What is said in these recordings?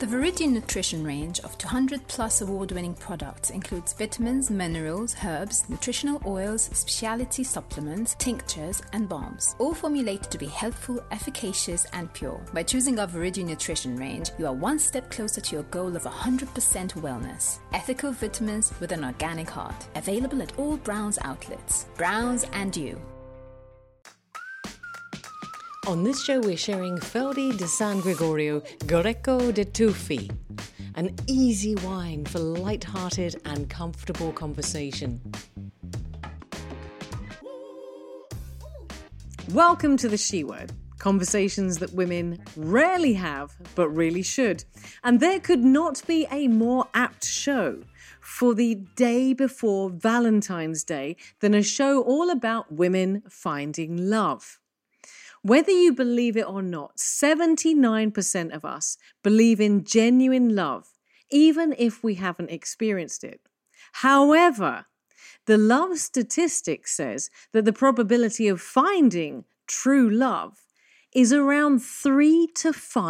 The Viridian Nutrition range of 200-plus award-winning products includes vitamins, minerals, herbs, nutritional oils, specialty supplements, tinctures, and balms, all formulated to be healthful, efficacious, and pure. By choosing our Viridian Nutrition range, you are one step closer to your goal of 100% wellness. Ethical vitamins with an organic heart. Available at all Browns outlets. Browns and you. On this show, we're sharing Feldi de San Gregorio Greco de Tufi, an easy wine for light-hearted and comfortable conversation. Welcome to The She Word, conversations that women rarely have, but really should. And there could not be a more apt show for the day before Valentine's Day than a show all about women finding love. Whether you believe it or not, 79% of us believe in genuine love, even if we haven't experienced it. However, the love statistic says that the probability of finding true love is around 3 to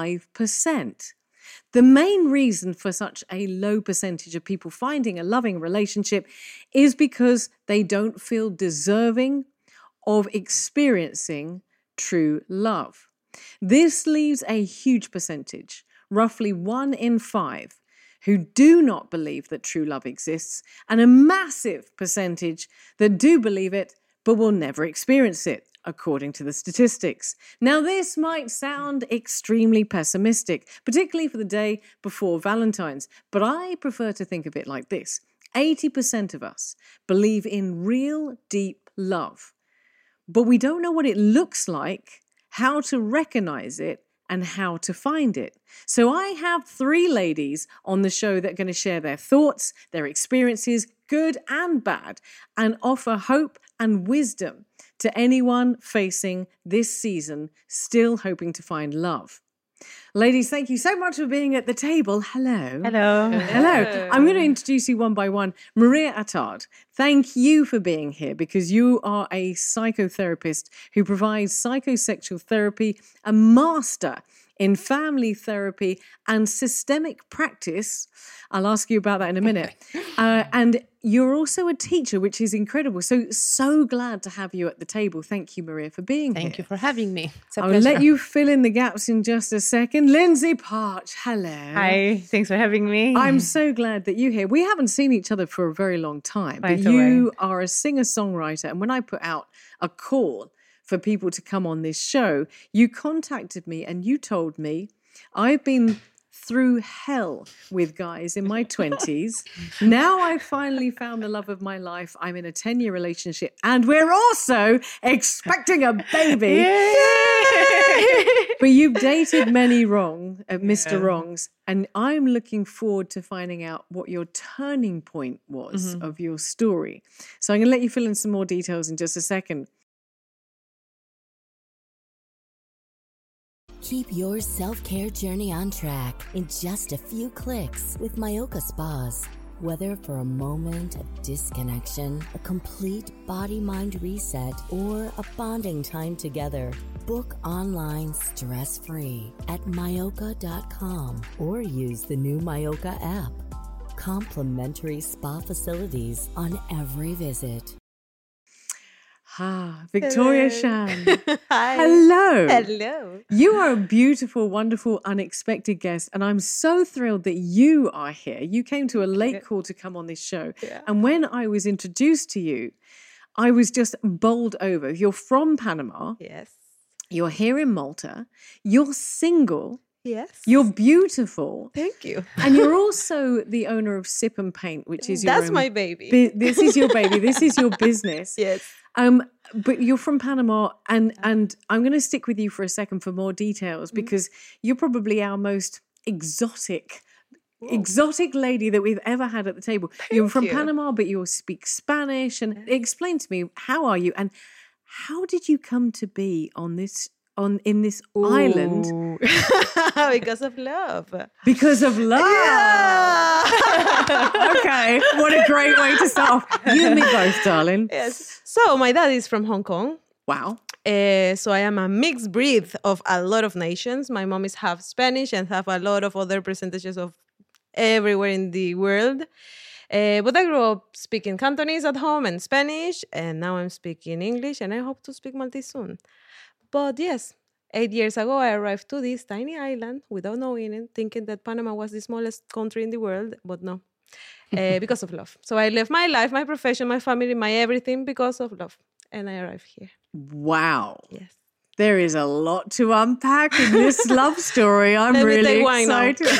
5%. The main reason for such a low percentage of people finding a loving relationship is because they don't feel deserving of experiencing true love. This leaves a huge percentage, roughly 1 in 5, who do not believe that true love exists, and a massive percentage that do believe it but will never experience it, according to the statistics. Now, this might sound extremely pessimistic, particularly for the day before Valentine's, but I prefer to think of it like this. 80% of us believe in real, deep love, but we don't know what it looks like, how to recognize it, and how to find it. So I have 3 ladies on the show that are going to share their thoughts, their experiences, good and bad, and offer hope and wisdom to anyone facing this season still hoping to find love. Ladies, thank you so much for being at the table. Hello. Hello. Hello. I'm going to introduce you one by one. Maria Attard, thank you for being here because you are a psychotherapist who provides psychosexual therapy, a master in family therapy and systemic practice. I'll ask you about that in a minute. And you're also a teacher, which is incredible. So glad to have you at the table. Thank you, Maria, for being here. Thank you for having me. It's a I'll pleasure. let you fill in the gaps in just a second. Lindsay Parch, hello. Hi, thanks for having me. I'm so glad that you're here. We haven't seen each other for a very long time, but Right you away. are a singer-songwriter. And when I put out a call for people to come on this show, you contacted me and you told me, I've been through hell with guys in my 20s. Now I finally found the love of my life. I'm in a 10-year relationship and we're also expecting a baby. But you've dated many Mr. Wrongs, and I'm looking forward to finding out what your turning point was of your story. So I'm going to let you fill in some more details in just a second. Keep your self-care journey on track in just a few clicks with Myoka Spas. Whether for a moment of disconnection, a complete body-mind reset, or a bonding time together, book online stress-free at Myoka.com or use the new Myoka app. Complimentary spa facilities on every visit. Victoria Shan. Hi. Hello. Hello. You are a beautiful, wonderful, unexpected guest, and I'm so thrilled that you are here. You came to a late call to come on this show. Yeah. And when I was introduced to you, I was just bowled over. You're from Panama. Yes. You're here in Malta. You're single. Yes. You're beautiful. Thank you. And you're also the owner of Sip and Paint, which is your That's own my baby. this is your baby. This is your business. Yes. But you're from Panama, and I'm going to stick with you for a second for more details because you're probably our most exotic lady that we've ever had at the table. You're from Panama, but you speak Spanish. And explain to me, how are you, and how did you come to be in this island? Because of love. Because of love. Yeah. Okay, what a great way to start off. You and me both, darling. Yes. So my dad is from Hong Kong. Wow. So I am a mixed breed of a lot of nations. My mom is half Spanish and have a lot of other percentages of everywhere in the world. But I grew up speaking Cantonese at home and Spanish, and now I'm speaking English, and I hope to speak Maltese soon. But yes, 8 years ago, I arrived to this tiny island without knowing it, thinking that Panama was the smallest country in the world, but no, because of love. So I left my life, my profession, my family, my everything because of love, and I arrived here. Wow. Yes. There is a lot to unpack in this love story. I'm Let me really take wine now. excited.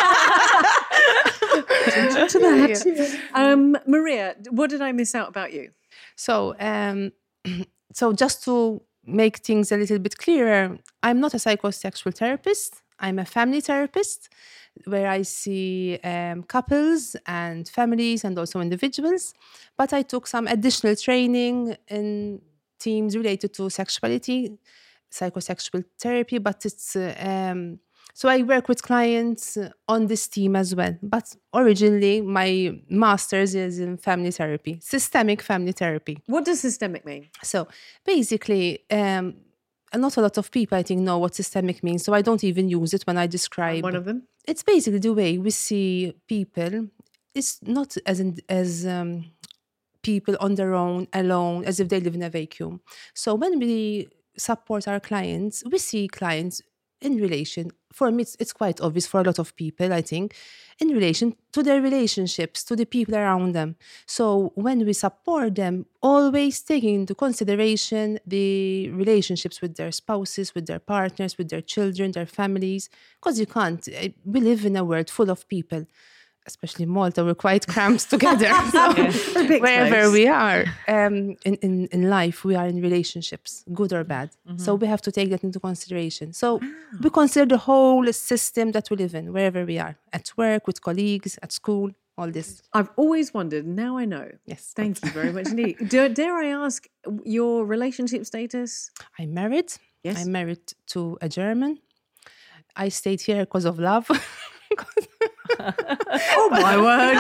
To that. Maria, what did I miss out about you? So, so just to make things a little bit clearer, I'm not a psychosexual therapist. I'm a family therapist where I see couples and families and also individuals. But I took some additional training in themes related to sexuality, psychosexual therapy, but it's so I work with clients on this theme as well. But originally, my master's is in family therapy, systemic family therapy. What does systemic mean? So basically, not a lot of people, I think, know what systemic means. So I don't even use it when I describe. One of them? It's basically the way we see people. It's not as people on their own, alone, as if they live in a vacuum. So when we support our clients, we see clients in relation, for me, it's quite obvious for a lot of people, I think, in relation to their relationships, to the people around them. So when we support them, always taking into consideration the relationships with their spouses, with their partners, with their children, their families, because you can't, we live in a world full of people. Especially Malta, we're quite cramped together. So wherever we are in life, we are in relationships, good or bad. Mm-hmm. So we have to take that into consideration. So we consider the whole system that we live in, wherever we are, at work, with colleagues, at school, all this. I've always wondered, now I know. Yes. Thank you very much indeed. Dare I ask your relationship status? I'm married. Yes. I'm married to a German. I stayed here because of love. Oh my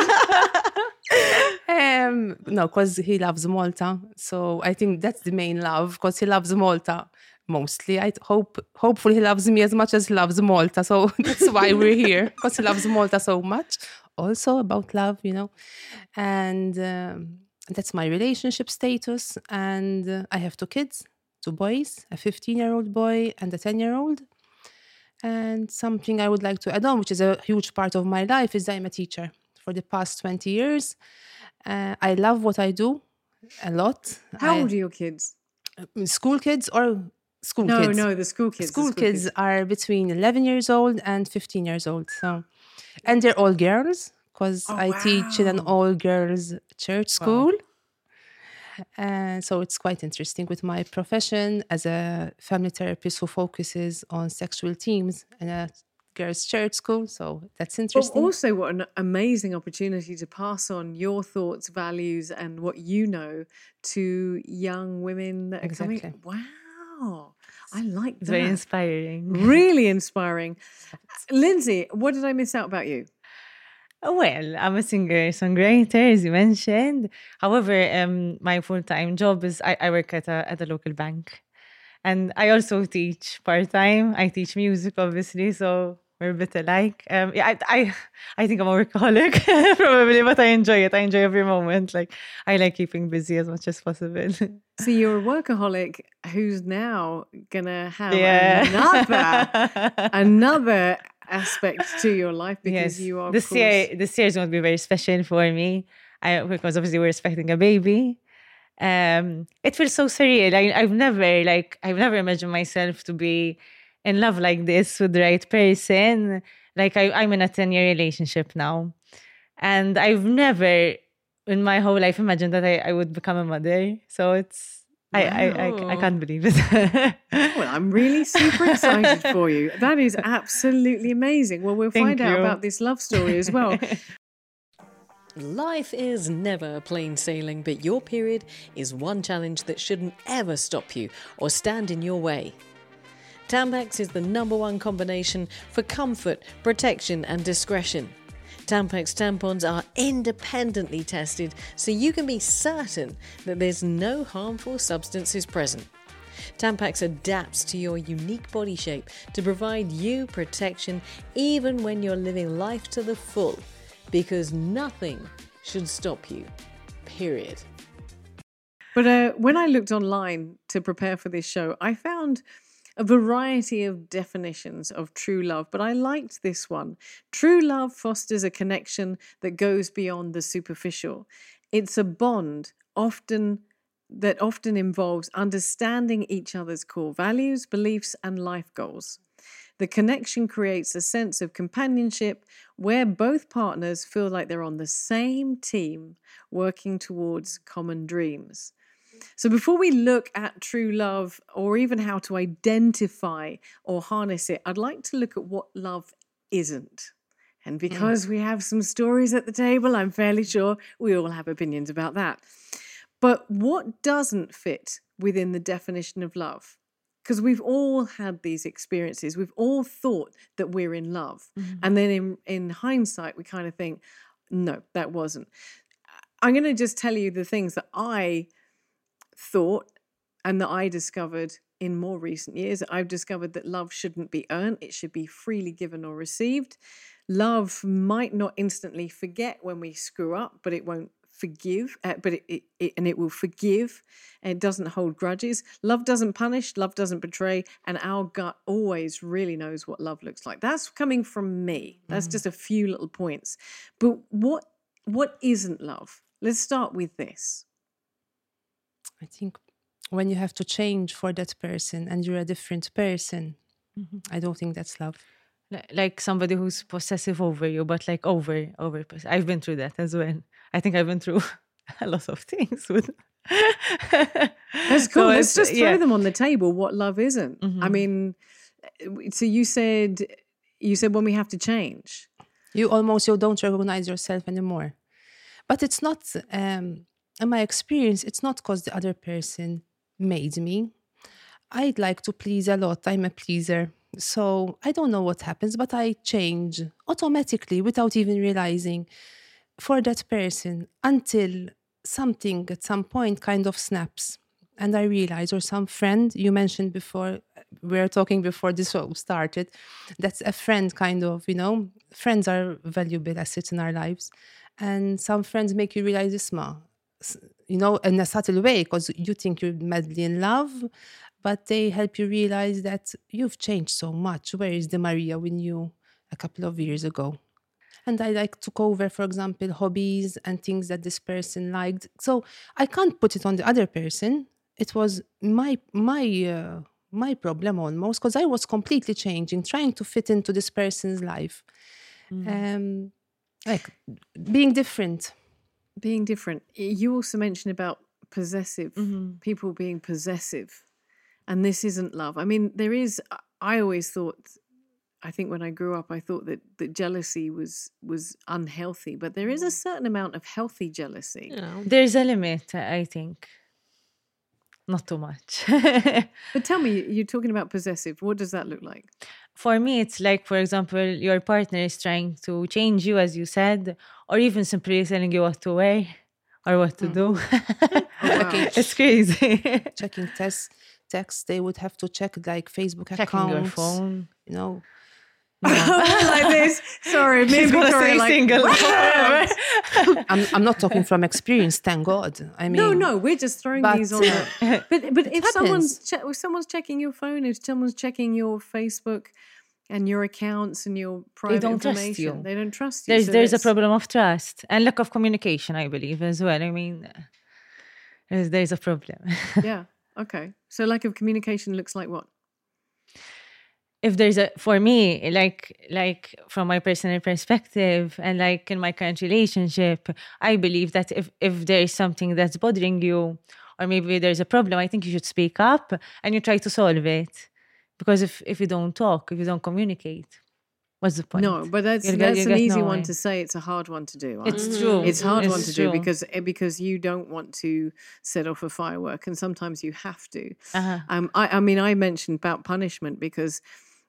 word. No, because he loves Malta. So I think that's the main love, because he loves Malta mostly. Hopefully he loves me as much as he loves Malta. So that's why we're here, because he loves Malta so much. Also about love, you know. And that's my relationship status. And I have 2 kids, 2 boys, a 15-year-old boy and a 10-year-old. And something I would like to add on, which is a huge part of my life, is that I'm a teacher for the past 20 years. I love what I do a lot. How old are your kids? School kids or school kids? No, the school kids. School kids are between 11 years old and 15 years old. So, and they're all girls, because I teach in an all-girls church school. Wow. So it's quite interesting with my profession as a family therapist who focuses on sexual themes in a girls' church school. So that's interesting. But also what an amazing opportunity to pass on your thoughts, values, and what you know to young women that are coming. Wow. I like that. It's very inspiring. Really inspiring. Lindsay, what did I miss out about you? Well, I'm a singer-songwriter, as you mentioned. However, my full-time job is I work at a local bank. And I also teach part-time. I teach music, obviously, so we're a bit alike. I think I'm a workaholic, probably, but I enjoy it. I enjoy every moment. Like, I like keeping busy as much as possible. So you're a workaholic who's now going to have another aspect to your life, because you are, this year is going to be very special for me, because obviously we're expecting a baby. It feels so surreal. I've never imagined myself to be in love like this with the right person. Like I'm in a 10-year relationship now, and I've never in my whole life imagined that I would become a mother. So it's I can't believe it. Well, I'm really super excited for you. That is absolutely amazing. Well, we'll find out about this love story as well. Life is never plain sailing, but your period is one challenge that shouldn't ever stop you or stand in your way. Tampax is the #1 combination for comfort, protection and discretion. Tampax tampons are independently tested so you can be certain that there's no harmful substances present. Tampax adapts to your unique body shape to provide you protection even when you're living life to the full, because nothing should stop you. Period. But when I looked online to prepare for this show, I found a variety of definitions of true love, but I liked this one. True love fosters a connection that goes beyond the superficial. It's a bond that often involves understanding each other's core values, beliefs, and life goals. The connection creates a sense of companionship where both partners feel like they're on the same team working towards common dreams. So before we look at true love or even how to identify or harness it, I'd like to look at what love isn't. And because we have some stories at the table, I'm fairly sure we all have opinions about that. But what doesn't fit within the definition of love? Because we've all had these experiences. We've all thought that we're in love. Mm-hmm. And then in hindsight, we kind of think, no, that wasn't. I'm going to just tell you the things that I thought and that I discovered in more recent years. I've discovered that love shouldn't be earned. It should be freely given or received. Love might not instantly forget when we screw up, but it won't forgive, but it will forgive, and it doesn't hold grudges. Love doesn't punish, love doesn't betray, and our gut always really knows what love looks like. That's coming from me. That's just a few little points. But what isn't love? Let's start with this. I think when you have to change for that person and you're a different person, I don't think that's love. Like somebody who's possessive over you, but like over. I've been through that as well. I think I've been through a lot of things with. That's cool. Let's just throw them on the table. What love isn't. I mean, so you said when we have to change, you don't recognize yourself anymore. But it's not. In my experience, it's not because the other person made me. I'd like to please a lot. I'm a pleaser. So I don't know what happens, but I change automatically without even realizing for that person until something at some point kind of snaps. And I realize, or some friend, you mentioned before, we were talking before this show started, that's a friend kind of, friends are valuable assets in our lives. And some friends make you realize this, in a subtle way, because you think you're madly in love, but they help you realize that you've changed so much. Where is the Maria we knew a couple of years ago? And I took over, for example, hobbies and things that this person liked. So I can't put it on the other person. It was my problem almost, because I was completely changing, trying to fit into this person's life. Like being different. Being different. You also mentioned about possessive, people being possessive. And this isn't love. I mean, I always thought, I think when I grew up, I thought that jealousy was unhealthy, but there is a certain amount of healthy jealousy. There's a limit, I think. Not too much. But tell me, you're talking about possessive. What does that look like? For me, it's like, for example, your partner is trying to change you, as you said, or even simply telling you what to wear or what to do. Wow. It's crazy. Checking texts, they would have to check like Facebook accounts. Checking your phone. Like this. Sorry, me and Victoria like single. I'm not talking from experience, thank God. I mean, no, we're just throwing these on. But if someone's checking your phone, if someone's checking your Facebook and your accounts and your private information, they don't trust you. There's a problem of trust and lack of communication, I believe, as well. I mean, there's a problem. Yeah. Okay. So lack of communication looks like what? If there's for me, like from my personal perspective and like in my current relationship, I believe that if there is something that's bothering you or maybe there's a problem, I think you should speak up and you try to solve it. Because if you don't talk, if you don't communicate, what's the point? No, but that's an easy one to say. It's a hard one to do. It's true. It's a hard one to do because you don't want to set off a firework, and sometimes you have to. I mean, I mentioned about punishment because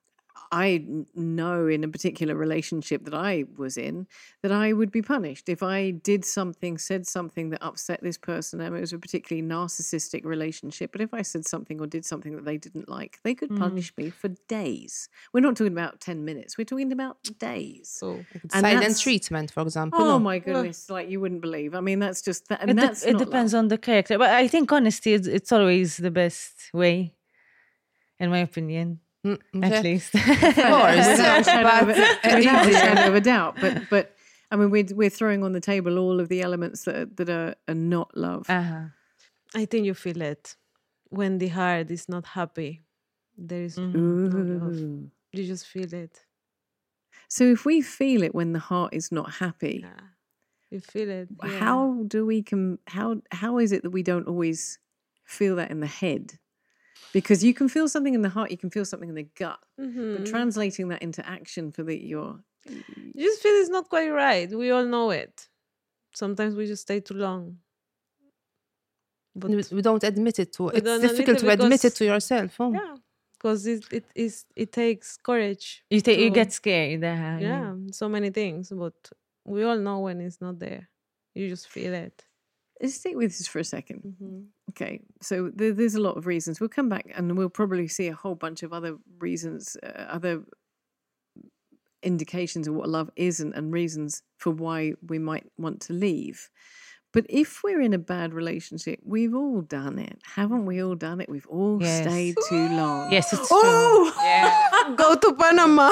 know in a particular relationship that I was in that I would be punished if I did something, said something that upset this person. I mean, it was a particularly narcissistic relationship, but if I said something or did something that they didn't like, they could punish me for days. We're not talking about 10 minutes. We're talking about days. Oh. Silent treatment, for example. Oh my goodness, like you wouldn't believe. I mean, that's just that. And that's It not depends love. on the character, but I think honesty it's always the best way, in my opinion, at least. Of course. Without a shadow without a shadow of a doubt. But I mean, we're throwing on the table all of the elements that are not love. I think you feel it when the heart is not happy. There is no love. You just feel it. So if we feel it when the heart is not happy, You feel it. Yeah. how do we how is it that we don't always feel that in the head? Because you can feel something in the heart, you can feel something in the gut, but translating that into action for You just feel it's not quite right. We all know it. Sometimes we just stay too long. But We don't admit it to. We It's don't admit difficult it to admit it because- to yourself. Oh. yeah, because it takes courage. You to- get scared. Yeah, so many things, but we all know when it's not there. You just feel it. Let's stick with this for a second. Okay, so there's a lot of reasons. We'll come back and we'll probably see a whole bunch of other reasons, other indications of what love isn't and reasons for why we might want to leave. But if we're in a bad relationship, we've all done it. Haven't we all done it? We've all Yes. stayed too long. Yes, it's true. Go to Panama.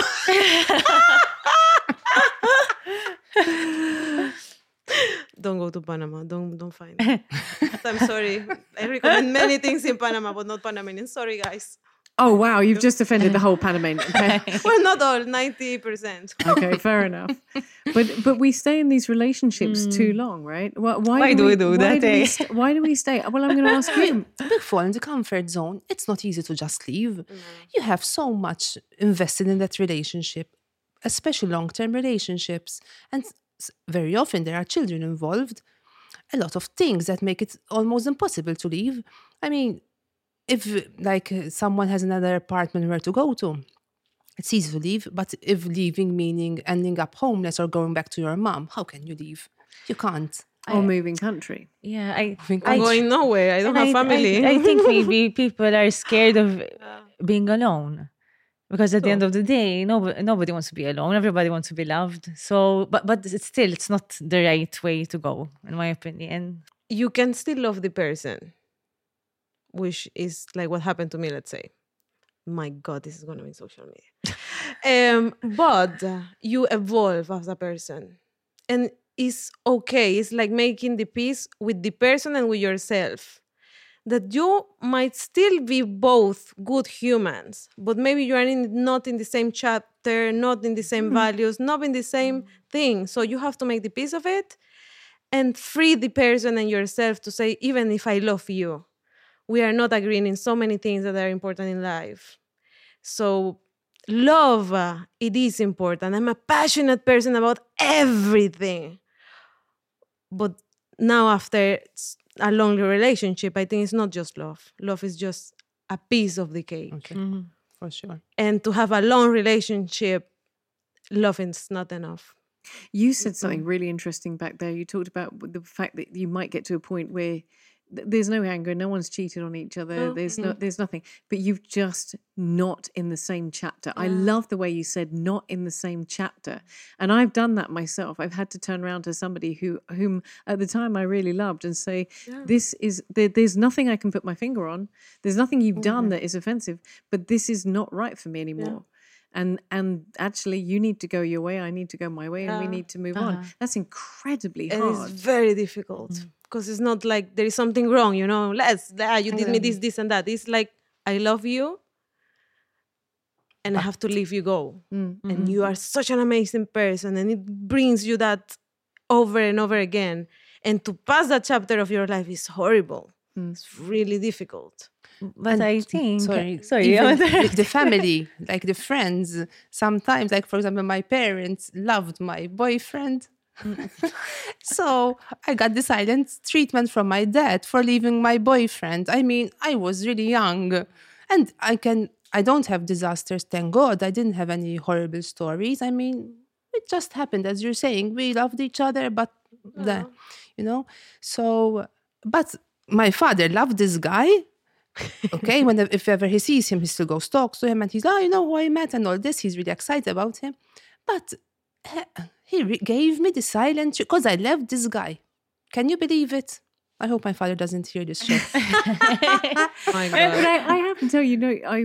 Don't go to Panama. Don't find it. I'm sorry. I recommend many things in Panama, but not Panamanian. Sorry, guys. Oh, wow, you've just offended the whole Panamanian. Okay, Well, not all. 90%. okay, fair enough. But we stay in these relationships too long, right? Why do we do that, eh? Why do we stay? Well, I'm going to ask you. We fall in the comfort zone. It's not easy to just leave. You have so much invested in that relationship, especially long-term relationships. And very often there are children involved. A lot of things that make it almost impossible to leave. I mean, if someone has another apartment where to go to, it's easy to leave. But if leaving meaning ending up homeless or going back to your mom, how can you leave? You can't. Or moving country. Yeah, I'm going nowhere. I don't have family. I think maybe people are scared of being alone. Because at the end of the day, nobody wants to be alone. Everybody wants to be loved. So, but it's not the right way to go, in my opinion. You can still love the person, which is like what happened to me, let's say. My God, this is going to be social media. But you evolve as a person. And it's okay. It's like making the peace with the person and with yourself. That you might still be both good humans, but maybe you are not in the same chapter, not in the same values, not in the same thing. So you have to make the peace of it and free the person and yourself to say, even if I love you, we are not agreeing in so many things that are important in life. So love, it is important. I'm a passionate person about everything. But now after a long relationship, I think it's not just love. Love is just a piece of the cake. Okay. For sure. And to have a long relationship, love is not enough. You said something really interesting back there. You talked about the fact that you might get to a point where there's no anger, no one's cheated on each other, there's nothing, but you've just not in the same chapter. I love the way you said not in the same chapter. And I've done that myself. I've had to turn around to somebody whom at the time I really loved and say, there's nothing I can put my finger on. There's nothing you've done that is offensive, but this is not right for me anymore. And actually, you need to go your way, I need to go my way, and we need to move on. That's incredibly And hard. it's very difficult because it's not like there is something wrong, you know. You did me this, and that. It's like, I love you and I have to leave you go. And you are such an amazing person, and it brings you that over and over again. And to pass that chapter of your life is horrible. It's really difficult. But I think... Sorry. yeah. Even with the family, like the friends, sometimes, like for example, my parents loved my boyfriend. So I got the silent treatment from my dad for leaving my boyfriend. I mean, I was really young, and I I don't have disasters, thank God. I didn't have any horrible stories. I mean, it just happened, as you're saying. We loved each other, but So, but my father loved this guy. Okay, if ever he sees him, he still goes talks to him, and he's, you know who I met and all this. He's really excited about him. But he gave me the silent because I loved this guy. Can you believe it? I hope my father doesn't hear this show. My God. But I have to tell you,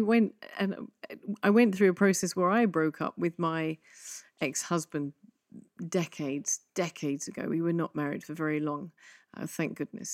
I went through a process where I broke up with my ex-husband decades ago. We were not married for very long, thank goodness.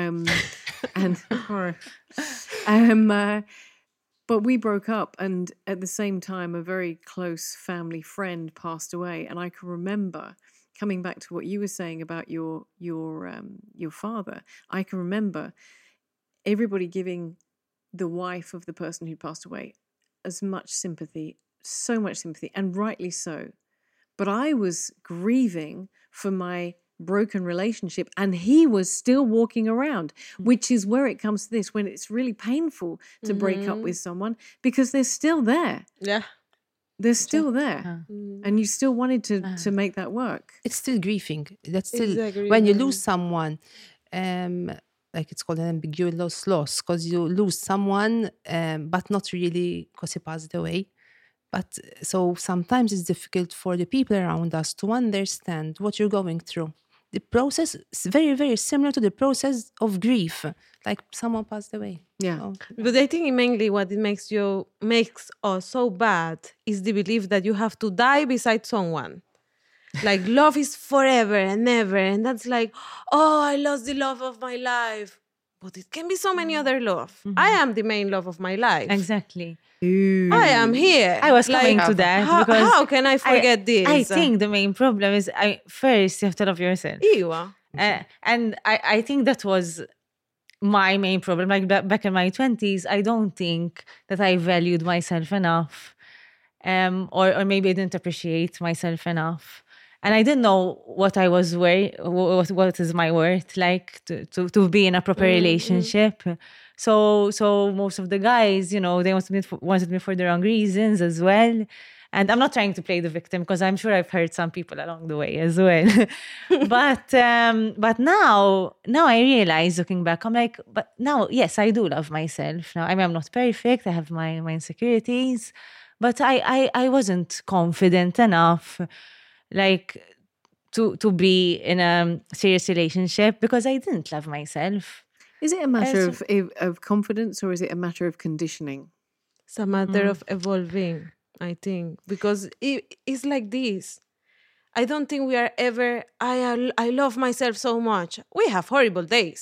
But we broke up, and at the same time, a very close family friend passed away, and I can remember. Coming back to what you were saying about your father, I can remember everybody giving the wife of the person who passed away as much sympathy, so much sympathy, and rightly so. But I was grieving for my broken relationship, and he was still walking around, which is where it comes to this, when it's really painful to break up with someone because they're still there. Yeah. They're still there, and you still wanted to make that work. It's still grieving. That's still Exactly. when you lose someone, like it's called an ambiguous loss, because you lose someone, but not really because he passed away. But so sometimes it's difficult for the people around us to understand what you're going through. The process is very, very similar to the process of grief, like someone passed away. Yeah. So, But I think mainly what it makes us so bad is the belief that you have to die beside someone. Like love is forever and never. And that's like, oh, I lost the love of my life. But it can be so many other love. I am the main love of my life. Exactly. I am here. I was coming to that because how can I forget this? I think the main problem is first you have to love yourself. Ew. And I think that was my main problem. Like back in my 20s, I don't think that I valued myself enough, or maybe I didn't appreciate myself enough. And I didn't know what I was worth, what is my worth, like to be in a proper relationship. So most of the guys, they wanted me for the wrong reasons as well. And I'm not trying to play the victim because I'm sure I've hurt some people along the way as well. But now I realize, looking back, I'm like, but now, yes, I do love myself. Now, I mean, I'm not perfect. I have my insecurities, but I wasn't confident enough, like to be in a serious relationship because I didn't love myself. Is it a matter of confidence, or is it a matter of conditioning? It's a matter of evolving, I think, because it's like this. I don't think we are ever, I love myself so much. We have horrible days.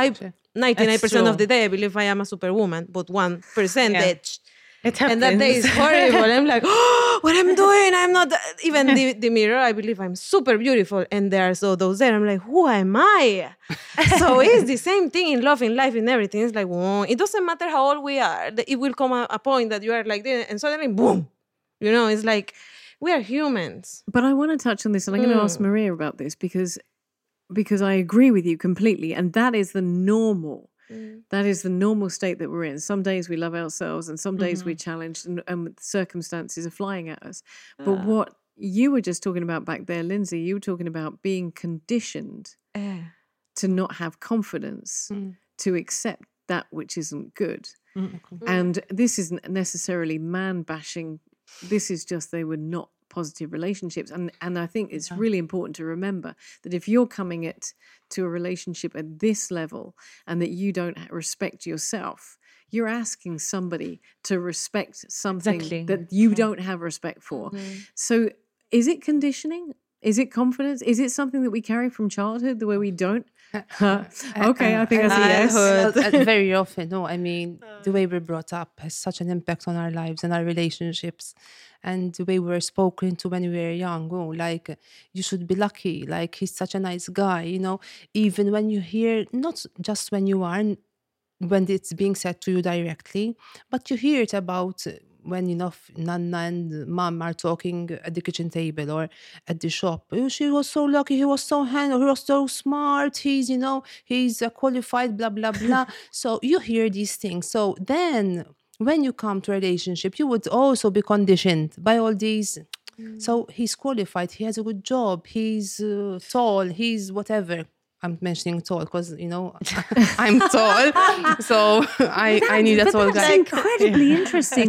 99% of the day, I believe I am a superwoman, but 1%. It happens. And that day is horrible. I'm like, oh, what I'm doing? I'm not even the mirror. I believe I'm super beautiful. And there are those there. I'm like, who am I? So it's the same thing in love, in life, in everything. It's like, whoa, it doesn't matter how old we are. It will come a point that you are like this, and suddenly, boom. It's like, we are humans. But I want to touch on this, and I'm going to ask Maria about this because I agree with you completely. And that is the normal. That is the normal state that we're in. Some days we love ourselves, and some days we're challenged, and circumstances are flying at us. But what you were just talking about back there, Lindsay, you were talking about being conditioned to not have confidence, to accept that which isn't good. And this isn't necessarily man-bashing. This is just they were not positive relationships. And I think it's really important to remember that if you're coming to a relationship at this level and that you don't respect yourself, you're asking somebody to respect something that you don't have respect for. So is it conditioning? Is it confidence? Is it something that we carry from childhood, the way we don't? Okay, I think that's a yes. Very often, no. I mean, the way we're brought up has such an impact on our lives and our relationships. And the way we were spoken to when we were young, like, you should be lucky, like, he's such a nice guy, even when you hear, not just when you are, when it's being said to you directly, but you hear it about when Nana and Mom are talking at the kitchen table or at the shop. Oh, she was so lucky, he was so handsome, he was so smart, he's qualified, blah, blah, blah. So you hear these things. So then when you come to a relationship, you would also be conditioned by all these. So he's qualified, he has a good job, he's tall, he's whatever. I'm mentioning tall because, I'm tall. So I need a tall That's guy. incredibly interesting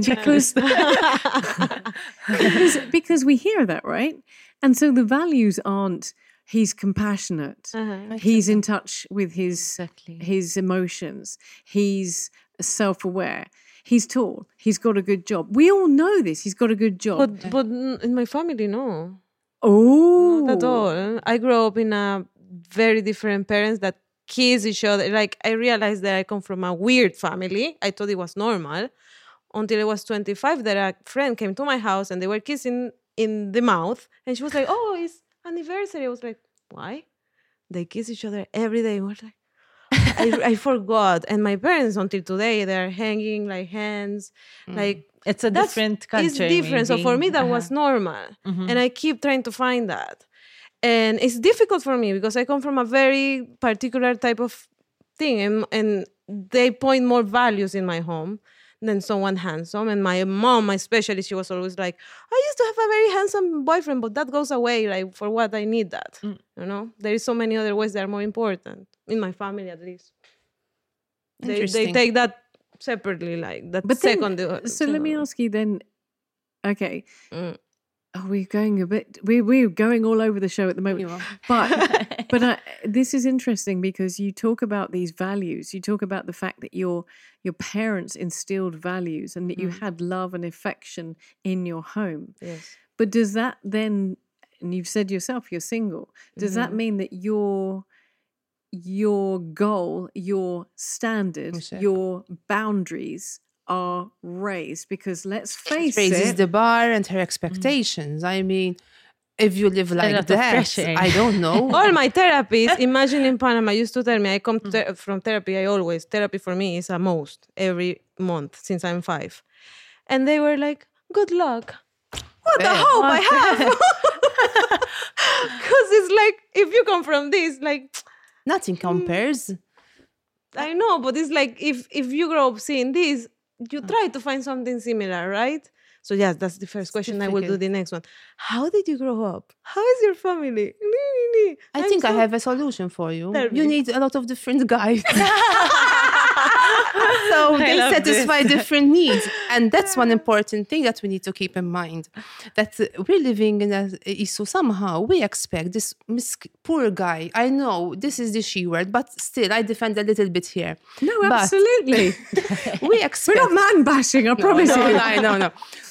because we hear that, right? And so the values aren't he's compassionate, he's in touch with his emotions, he's self-aware, he's tall, he's got a good job. We all know this. He's got a good job. But in my family, no. Oh, Not at all. I grew up in a very different parents that kiss each other. Like, I realized that I come from a weird family. I thought it was normal until I was 25 that a friend came to my house and they were kissing in the mouth. And she was like, oh, it's anniversary. I was like, why? They kiss each other every day. I was like, I forgot. And my parents, until today, they're hanging like hands. Like, It's a different culture. It's different. So maybe. for me, that was normal. And I keep trying to find that. And it's difficult for me because I come from a very particular type of thing. And they point more values in my home than someone handsome. And my mom, especially, she was always like, I used to have a very handsome boyfriend, but that goes away. Like, for what I need that? There is so many other ways that are more important, in my family at least. They take that separately, like that. But second. So let me ask you then. Okay, we're going a bit. We're going all over the show at the moment. But this is interesting because you talk about these values. You talk about the fact that your parents instilled values and that you had love and affection in your home. Yes. But does that then? And you've said yourself you're single. Does that mean that your goal, your standard, your boundaries are raised? Because let's face raises it, the bar and her expectations. I mean, if you live like lot of that, pressure. I don't know. All my therapists, imagine in Panama, used to tell me, I come from therapy. Therapy for me is a most every month since I'm 5. And they were like, good luck. What the hope I have? Because it's like, if you come from this, like, Nothing compares. I know, but it's like, if you grow up seeing this, you try to find something similar, right? So yes, that's the first question. I will do the next one. How did you grow up? How is your family? I think I have a solution for you. Tell me. You need a lot of different guys. So they satisfy different needs. And that's one important thing that we need to keep in mind. That we're living in so somehow we expect this poor guy. I know this is the she word, but still I defend a little bit here. no, But absolutely. we expect... We're not man bashing, I promise you. No.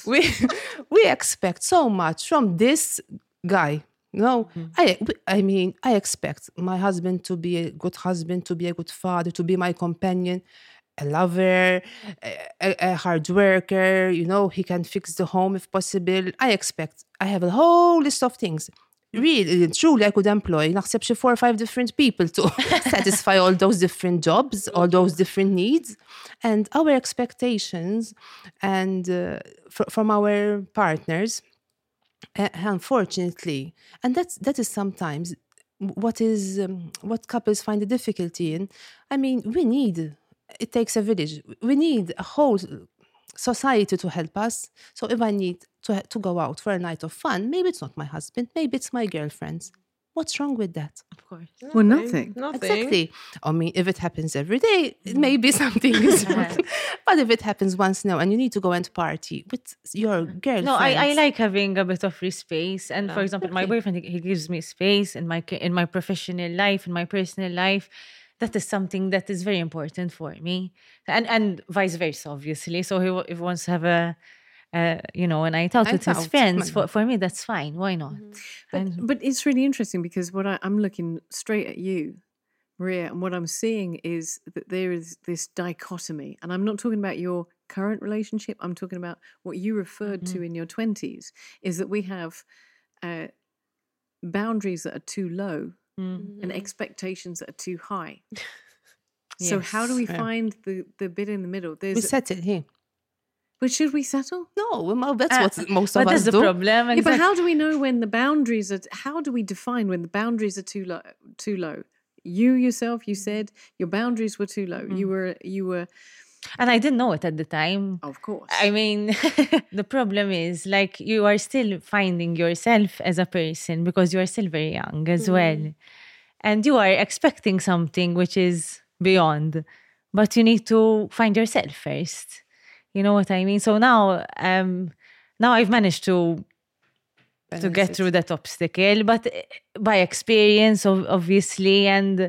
We expect so much from this guy. No, I mean, I expect my husband to be a good husband, to be a good father, to be my companion, a lover, a hard worker, he can fix the home if possible. I have a whole list of things. Really, truly, I could employ naħseb xi 4 or 5 different people to satisfy all those different jobs, all those different needs. And our expectations and from our partners, unfortunately, and that is sometimes what couples find a difficulty in. I mean, it takes a village. We need a whole society to help us. So if I need to go out for a night of fun, maybe it's not my husband, maybe it's my girlfriends. What's wrong with that? Of course. Well, nothing. Exactly. I mean, if it happens every day, maybe something is wrong. But if it happens once now and you need to go and party with your girlfriend. No, I like having a bit of free space. And for example, my boyfriend, he gives me space in my professional life, in my personal life. That is something that is very important for me. And vice versa, obviously. So if he wants to have a night out with his friends, for me, that's fine. Why not? But it's really interesting because what I'm looking straight at you, Maria, and what I'm seeing is that there is this dichotomy. And I'm not talking about your current relationship. I'm talking about what you referred to in your 20s, is that we have boundaries that are too low and expectations that are too high. So how do we find the bit in the middle? We settle here. But should we settle? No, that's what most of but us that's do. the problem. Yeah, but how do we know when the boundaries are? How do we define when the boundaries are too low? Too low. You yourself, you said your boundaries were too low. You were And I didn't know it at the time. Of course. I mean, the problem is like you are still finding yourself as a person because you are still very young as well. And you are expecting something which is beyond, but you need to find yourself first. You know what I mean? So now I've managed to get through that obstacle, but by experience, obviously, and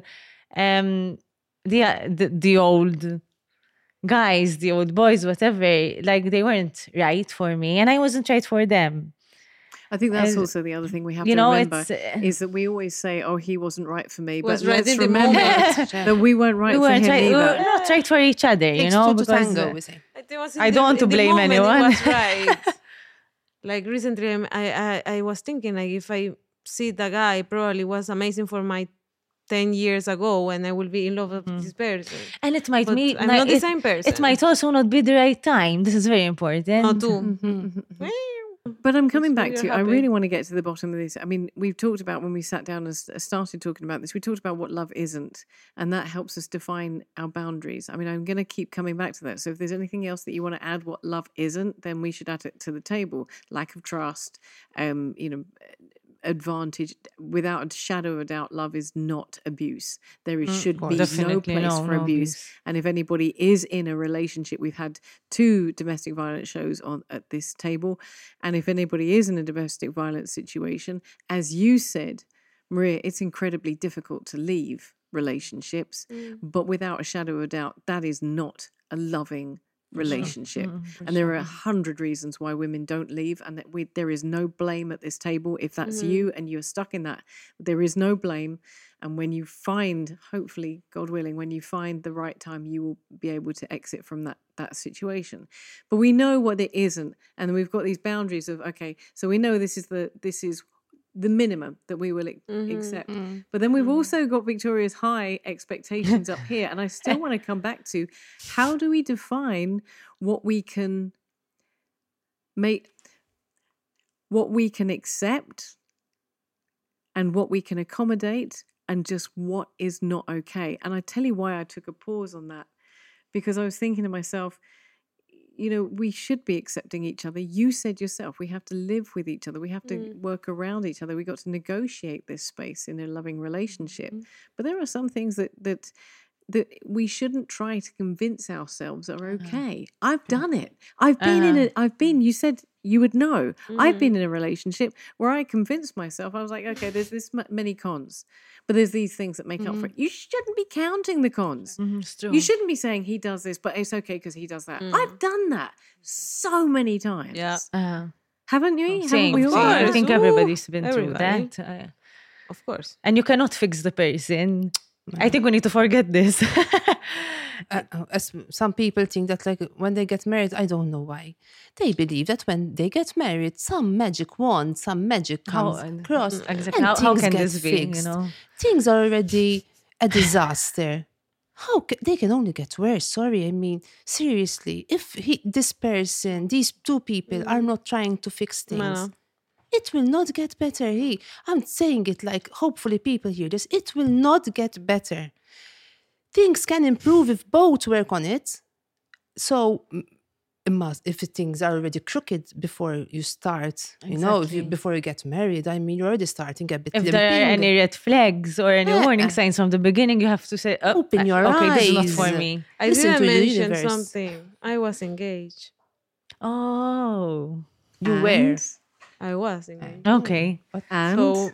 the old guys, the old boys, whatever, like they weren't right for me, and I wasn't right for them. I think that's also the other thing we have to remember is that we always say, "Oh, he wasn't right for me," but let's remember that we weren't right for him either. We were not right for each other, you know. Because tango, we say. I don't want to blame anyone. It was right. Like recently, I was thinking, like, if I see the guy, probably was amazing for my 10 years ago, and I will be in love with this person. And it might be I'm not the same person. It might also not be the right time. This is very important. Not too. But I'm coming back to, I really want to get to the bottom of this. I mean, we've talked about when we sat down and started talking about this, we talked about what love isn't, and that helps us define our boundaries. I mean, I'm going to keep coming back to that. So if there's anything else that you want to add what love isn't, then we should add it to the table. Lack of trust, advantage, without a shadow of a doubt, love is not abuse. There should be no place for abuse. And if anybody is in a relationship, we've had 2 domestic violence shows on at this table, and if anybody is in a domestic violence situation, as you said, Maria, it's incredibly difficult to leave relationships, but without a shadow of a doubt, that is not a loving relationship. And there are 100 reasons why women don't leave, and that there is no blame at this table. If that's you and you're stuck in that, there is no blame. And when you find, hopefully, God willing, when you find the right time, you will be able to exit from that situation. But we know what it isn't, and we've got these boundaries of, okay, so we know this is the minimum that we will accept. But then we've also got Victoria's high expectations up here. And I still want to come back to, how do we define what we can accept and what we can accommodate and just what is not okay? And I tell you why I took a pause on that, because I was thinking to myself, you know, we should be accepting each other. You said yourself, we have to live with each other. We have to work around each other. We got to negotiate this space in a loving relationship. But there are some things that we shouldn't try to convince ourselves are okay. I've done it. You said you would know. I've been in a relationship where I convinced myself, I was like, okay, there's this many cons, but there's these things that make up for it. You shouldn't be counting the cons. You shouldn't be saying he does this, but it's okay because he does that. I've done that so many times. Yeah. Haven't you? Same. Haven't we all? I think everybody's been through that. Of course. And you cannot fix the person. I think we need to forget this. As some people think that, like, when they get married, I don't know why, they believe that when they get married, some magic wand, some magic comes across, exactly. and How things can get this be? fixed. You know, things are already a disaster. They can only get worse. Sorry, I mean, seriously, if these 2 people are not trying to fix things, it will not get better. I'm saying it like, hopefully people hear this. It will not get better. Things can improve if both work on it. So if things are already crooked before you start, before you get married, I mean, you're already starting a bit. If there are any red flags or any warning signs from the beginning, you have to say, open your eyes. Okay, this is not for me. I didn't mention something. I was engaged. Oh. You were. I was engaged. Okay. So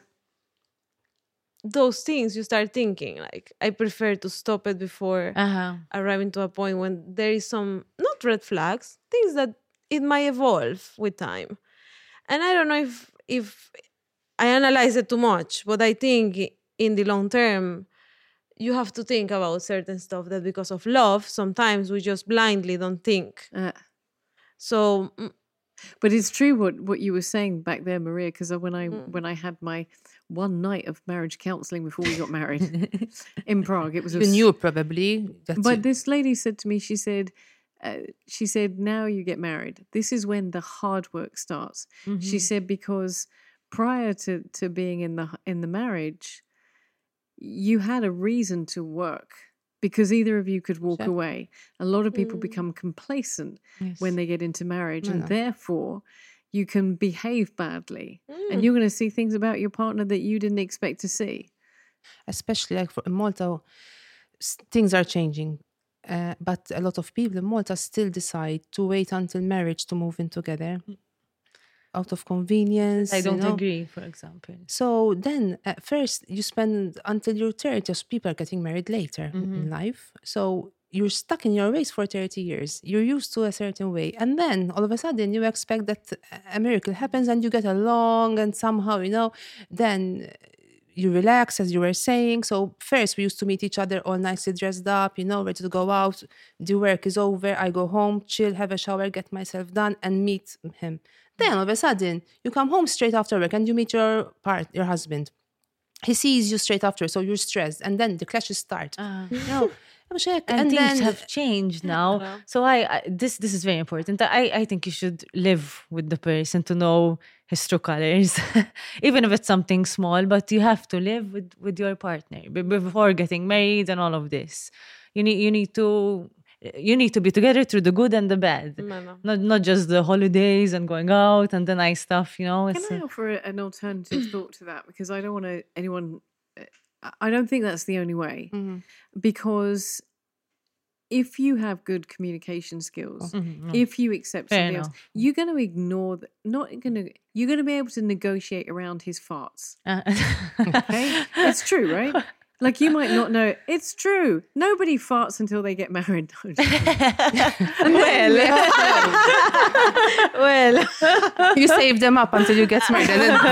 those things you start thinking, like, I prefer to stop it before arriving to a point when there is some, not red flags, things that it might evolve with time. And I don't know if I analyze it too much, but I think in the long term, you have to think about certain stuff that because of love, sometimes we just blindly don't think. So... But it's true what you were saying back there, Maria, because when I had my one night of marriage counselling before we got married in Prague, it was you knew probably. This lady said to me, she said, now you get married. This is when the hard work starts. She said, because prior to being in the marriage, you had a reason to work because either of you could walk Sure. away. A lot of people become complacent when they get into marriage, and therefore you can behave badly, and you're going to see things about your partner that you didn't expect to see. Especially like in Malta, things are changing. But a lot of people in Malta still decide to wait until marriage to move in together out of convenience. I don't you know. agree, for example. So then at first you spend until you're 30, so people are getting married later in life. So you're stuck in your ways for 30 years. You're used to a certain way. And then all of a sudden you expect that a miracle happens and you get along and somehow, then you relax, as you were saying. So first we used to meet each other all nicely dressed up, ready to go out. The work is over. I go home, chill, have a shower, get myself done and meet him. Then all of a sudden you come home straight after work and you meet your husband. He sees you straight after, so you're stressed. And then the clashes start. And And things then have changed now. So this is very important. I think you should live with the person to know his true colors, even if it's something small. But you have to live with your partner before getting married and all of this. You need to be together through the good and the bad, not just the holidays and going out and the nice stuff. Can I offer an alternative thought to that? Because I don't want anyone. I don't think that's the only way, because if you have good communication skills, if you accept somebody else, you're going to ignore you're going to be able to negotiate around his farts. Okay? It's true, right? Like, you might not know. It's true. Nobody farts until they get married. Well, you save them up until you get married. And then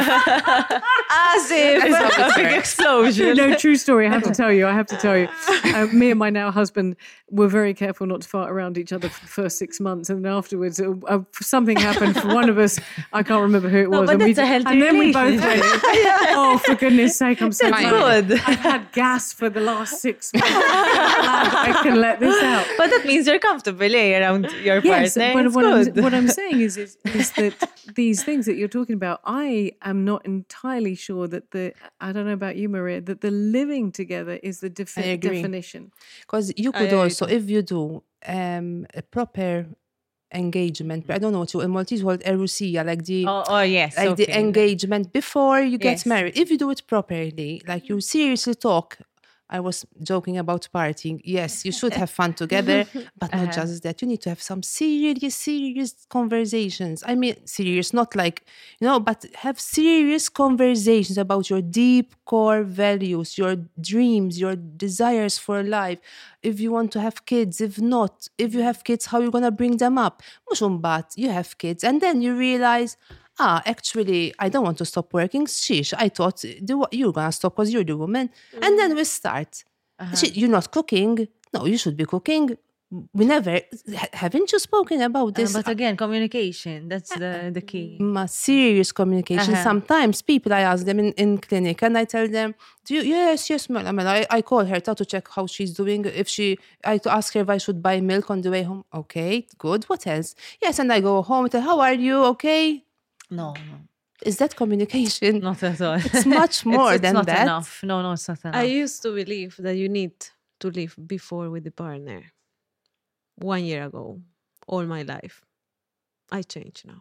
as if a big explosion. No, true story. I have to tell you. Me and my now husband were very careful not to fart around each other for the first 6 months, and then afterwards something happened for one of us. I can't remember who it was. But that's a healthy and then we both went, oh, for goodness sake, I'm so glad. Good. I've had gas for the last 6 months. I'm glad I can let this out. But that means you're comfortable around your partner. But what I'm saying is that these things that you're talking about, I am not entirely sure that I don't know about you, Maria, that the living together is the definition. Because you could also, if you do a proper engagement, but I don't know what in Maltese called erusia, like the the engagement before you get married. If you do it properly, like you seriously talk. I was joking about partying. Yes, you should have fun together, but not just that. You need to have some serious conversations. I mean, serious, not like, but have serious conversations about your deep core values, your dreams, your desires for life. If you want to have kids, if not, if you have kids, how you're going to bring them up. Mux umbat, you have kids. And then you realize, actually, I don't want to stop working. Sheesh, I thought you're going to stop because you're the woman. And then we start. You're not cooking. No, you should be cooking. We never, haven't you spoken about this? But again, communication, that's the key. Serious communication. Sometimes people, I ask them in clinic and I tell them, yes, ma'am. I call her to check how she's doing. I ask her if I should buy milk on the way home. Okay, good. What else? Yes, and I go home and tell, how are you? Okay. No. Is that communication? Not at all. It's much more it's than not that. Enough. No, it's not enough. I used to believe that you need to live before with the partner. 1 year ago, all my life. I changed now.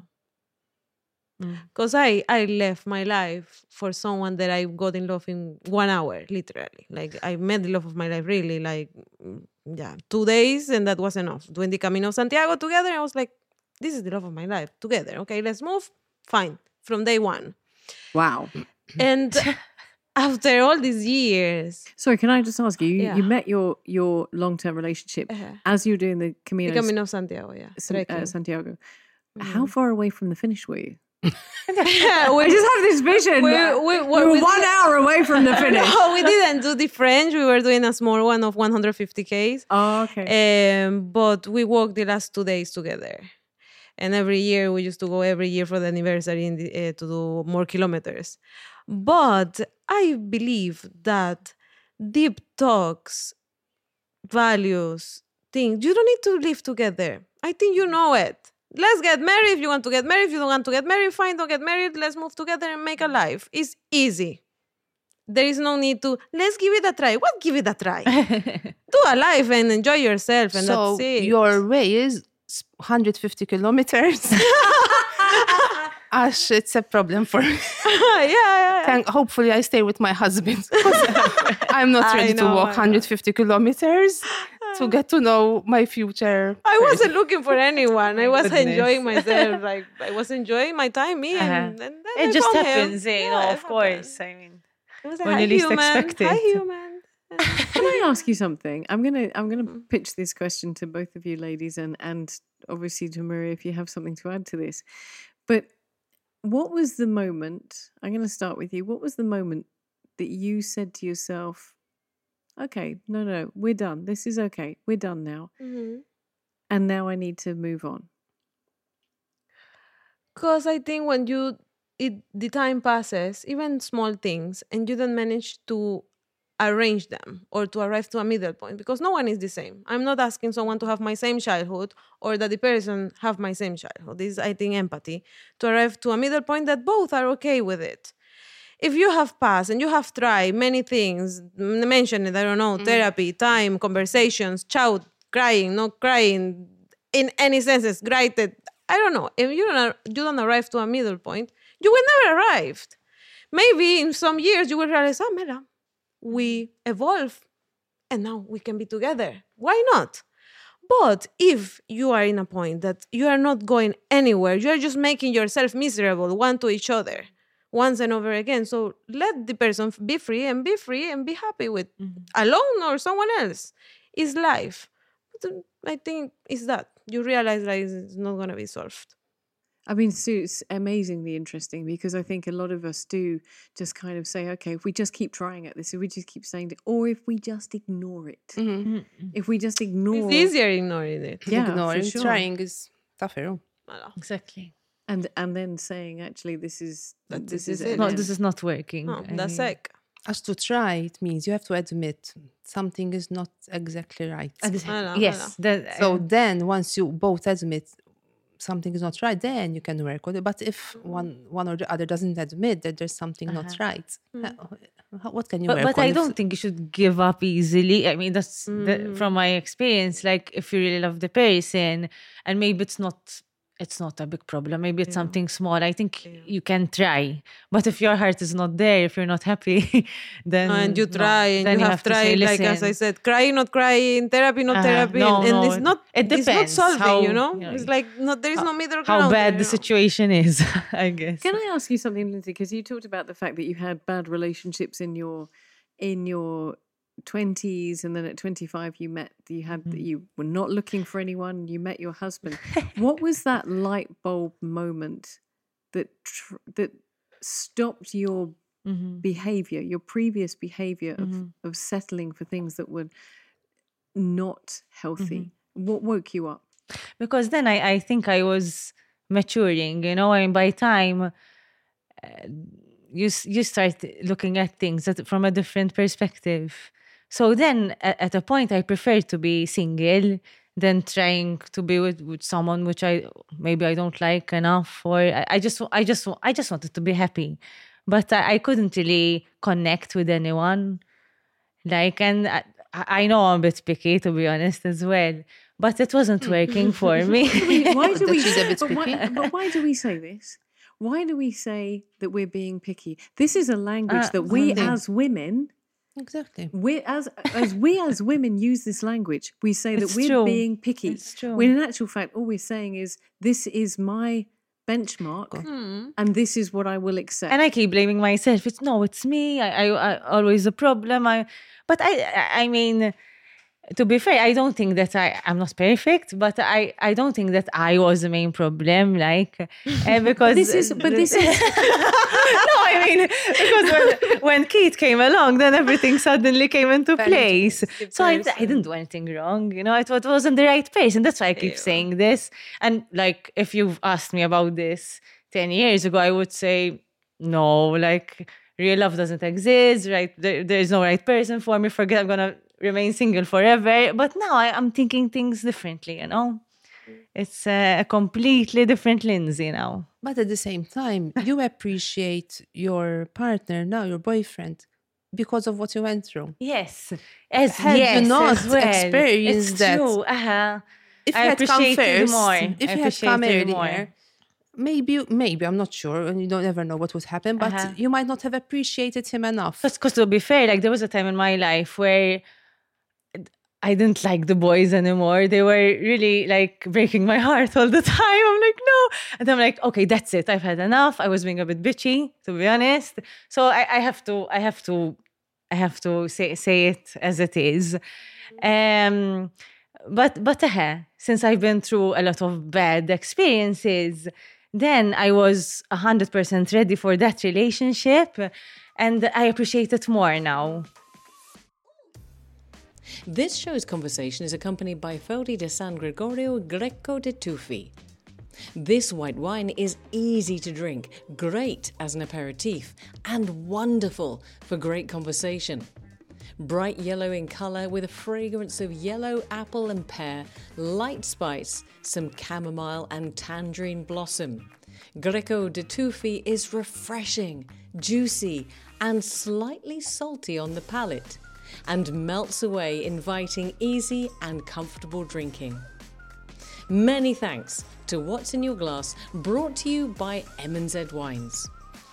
Because I left my life for someone that I got in love in 1 hour, literally. Like, I met the love of my life, really, 2 days, and that was enough. Doing the Camino of Santiago together, I was like, this is the love of my life, together. Okay, let's move. Fine. From day one. Wow. And after all these years... Sorry, can I just ask you, you met your long-term relationship as you were doing the Camino of Santiago, Santiago. How far away from the finish were you? We just have this vision. We were 1 hour away from the finish. No, we didn't do the French. We were doing a small one of 150 Ks. Oh, okay. But we walked the last 2 days together. And every year, we used to go every year for the anniversary to do more kilometers. But I believe that deep talks, values, things, you don't need to live together. I think you know it. Let's get married if you want to get married. If you don't want to get married, fine, don't get married. Let's move together and make a life. It's easy. there is no need to, let's give it a try. What give it a try? Do a life and enjoy yourself, and So that's it. your way is 150 kilometers. Ash, it's a problem for me. yeah. Hopefully I stay with my husband. I'm not I ready to know, walk I know. 150 kilometers to get to know my future. I wasn't looking for anyone. I was Goodness. enjoying myself. Like I was enjoying my time, me, and then It I just found him. happens, you know, Yeah, of it course. happened. I mean, I was like, when hi, you least human. expect Hi, it. human. Can I ask you something? I'm gonna pitch this question to both of you ladies, and obviously to Maria, if you have something to add to this. But what was the moment? I'm going to start with you. What was the moment that you said to yourself, "Okay, no, we're done. This is okay. We're done now, and now I need to move on." Because I think when the time passes, even small things, and you don't manage to arrange them or to arrive to a middle point, because no one is the same. I'm not asking someone to have my same childhood or that the person have my same childhood. This is, I think, empathy, to arrive to a middle point that both are okay with it. If you have passed and you have tried many things, mentioned it, I don't know, therapy, time, conversations, shout, crying, not crying, in any senses, granted, I don't know. If you don't arrive to a middle point, you will never arrive. Maybe in some years you will realize, Mela, we evolve and now we can be together. Why not? But if you are in a point that you are not going anywhere, you are just making yourself miserable one to each other once and over again. So let the person be free and be happy with alone or someone else. It's life. But I think it's that. You realize that it's not going to be solved. I mean, Sue, it's amazingly interesting because I think a lot of us do just kind of say, okay, if we just keep trying at this, if we just keep saying it, or if we just ignore it. If we just ignore... It's easier ignoring it. Yeah, Ignoring, for sure. trying is tougher. exactly. And then saying, actually, this is it. No, this is not working. No, I that's mean, it. As to try, it means you have to admit something is not exactly right. Yes. So then once you both admit something is not right, then you can work with it. But if one or the other doesn't admit that there's something not right, what can you work on? But I don't think you should give up easily. I mean, that's from my experience. Like, if you really love the person, and maybe it's not a big problem. Maybe it's something small. I think you can try. But if your heart is not there, if you're not happy, then And you try, and then you have to say, tried, like as I "Listen." said, crying, not crying, therapy, not therapy, No, and no, it's not. it It's not depends solving, how, you know. you know, It's like there is no middle ground. How bad there, the you know? situation is, I guess. Can I ask you something, Lindsay? Because you talked about the fact that you had bad relationships in your 20s, and then at 25 you were not looking for anyone. You met your husband. What was that light bulb moment that stopped your behavior, your previous behavior of settling for things that were not healthy? What woke you up? Because then I think I was maturing, you know, and by time you start looking at things from a different perspective. So then at a point I prefer to be single than trying to be with someone which I don't like enough, or I just wanted to be happy. But I couldn't really connect with anyone. Like, and I know I'm a bit picky, to be honest, as well. But it wasn't working for me. Why do we? She's a bit But why do we say this? Why do we say that we're being picky? This is a language that we as women, Exactly. as women use this language. We say that It's we're true. being picky. It's true. When in actual fact, all we're saying is this is my benchmark, and this is what I will accept. And I keep blaming myself. It's me. I always a problem. But I mean, to be fair, I don't think that I'm not perfect, but I don't think that I was the main problem. Like, because this is. no, I mean, because when Keith came along, then everything suddenly came into place. So I didn't do anything wrong, you know. It wasn't the right pace, and that's why I keep saying this. And like, if you've asked me about this 10 years ago, I would say no. Like, real love doesn't exist, right? There's no right person for me. Forget I'm gonna remain single forever. But now I'm thinking things differently, you know. It's a completely different Lindsay now. But at the same time, you appreciate your partner now, your boyfriend, because of what you went through. Yes. Had Yes, you not as well. experienced It's that, true. if I you had come appreciate it first, more. if I you had come appreciate it earlier, maybe I'm not sure, and you don't ever know what would happen, but you might not have appreciated him enough. Because to be fair, like there was a time in my life where I didn't like the boys anymore. They were really like breaking my heart all the time. I'm like, no. And I'm like, okay, that's it. I've had enough. I was being a bit bitchy, to be honest. So I have to say it as it is. But since I've been through a lot of bad experiences, then I was 100% ready for that relationship, and I appreciate it more now. This show's conversation is accompanied by Feldi de San Gregorio Greco de Tufi. This white wine is easy to drink, great as an aperitif, and wonderful for great conversation. Bright yellow in colour with a fragrance of yellow apple and pear, light spice, some chamomile and tangerine blossom. Greco de Tufi is refreshing, juicy, and slightly salty on the palate, and melts away, inviting easy and comfortable drinking. Many thanks to What's in Your Glass, brought to you by M&Z Wines.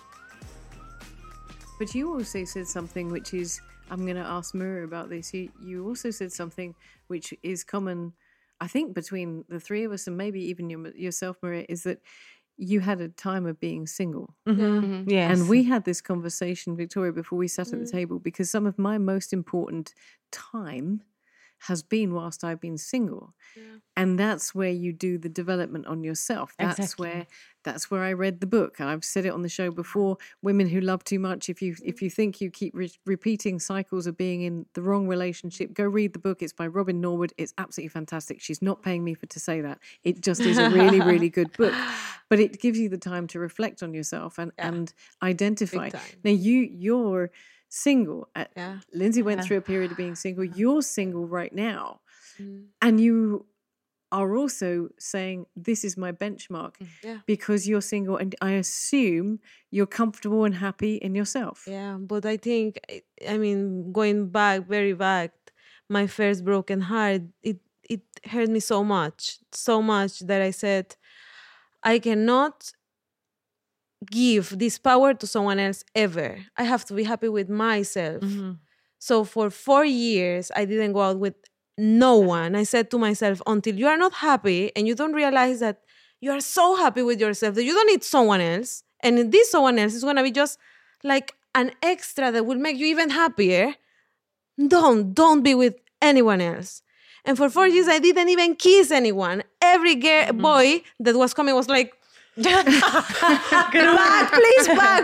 But you also said something which is, I'm going to ask Maria about this. You also said something which is common, I think, between the three of us, and maybe even yourself, Maria, is that you had a time of being single. Mm-hmm. Yes. And we had this conversation, Victoria, before we sat at the table, because some of my most important time has been whilst I've been single. Yeah. And that's where you do the development on yourself. That's where I read the book. And I've said it on the show before, Women Who Love Too Much. If you think you keep repeating cycles of being in the wrong relationship, go read the book. It's by Robin Norwood. It's absolutely fantastic. She's not paying me to say that. It just is a really, really good book. But it gives you the time to reflect on yourself and identify. Now, you're single. Lindsay went through a period of being single. You're single right now. And you are also saying, this is my benchmark because you're single, and I assume you're comfortable and happy in yourself. Yeah, but I think, going back, very back, my first broken heart, it hurt me so much that I said, I cannot give this power to someone else ever. I have to be happy with myself. Mm-hmm. So for 4 years, I didn't go out with no one. I said to myself, until you are not happy and you don't realize that you are so happy with yourself that you don't need someone else, and this someone else is going to be just like an extra that will make you even happier, don't be with anyone else. And for 4 years, I didn't even kiss anyone. Every boy that was coming was like, back, please back.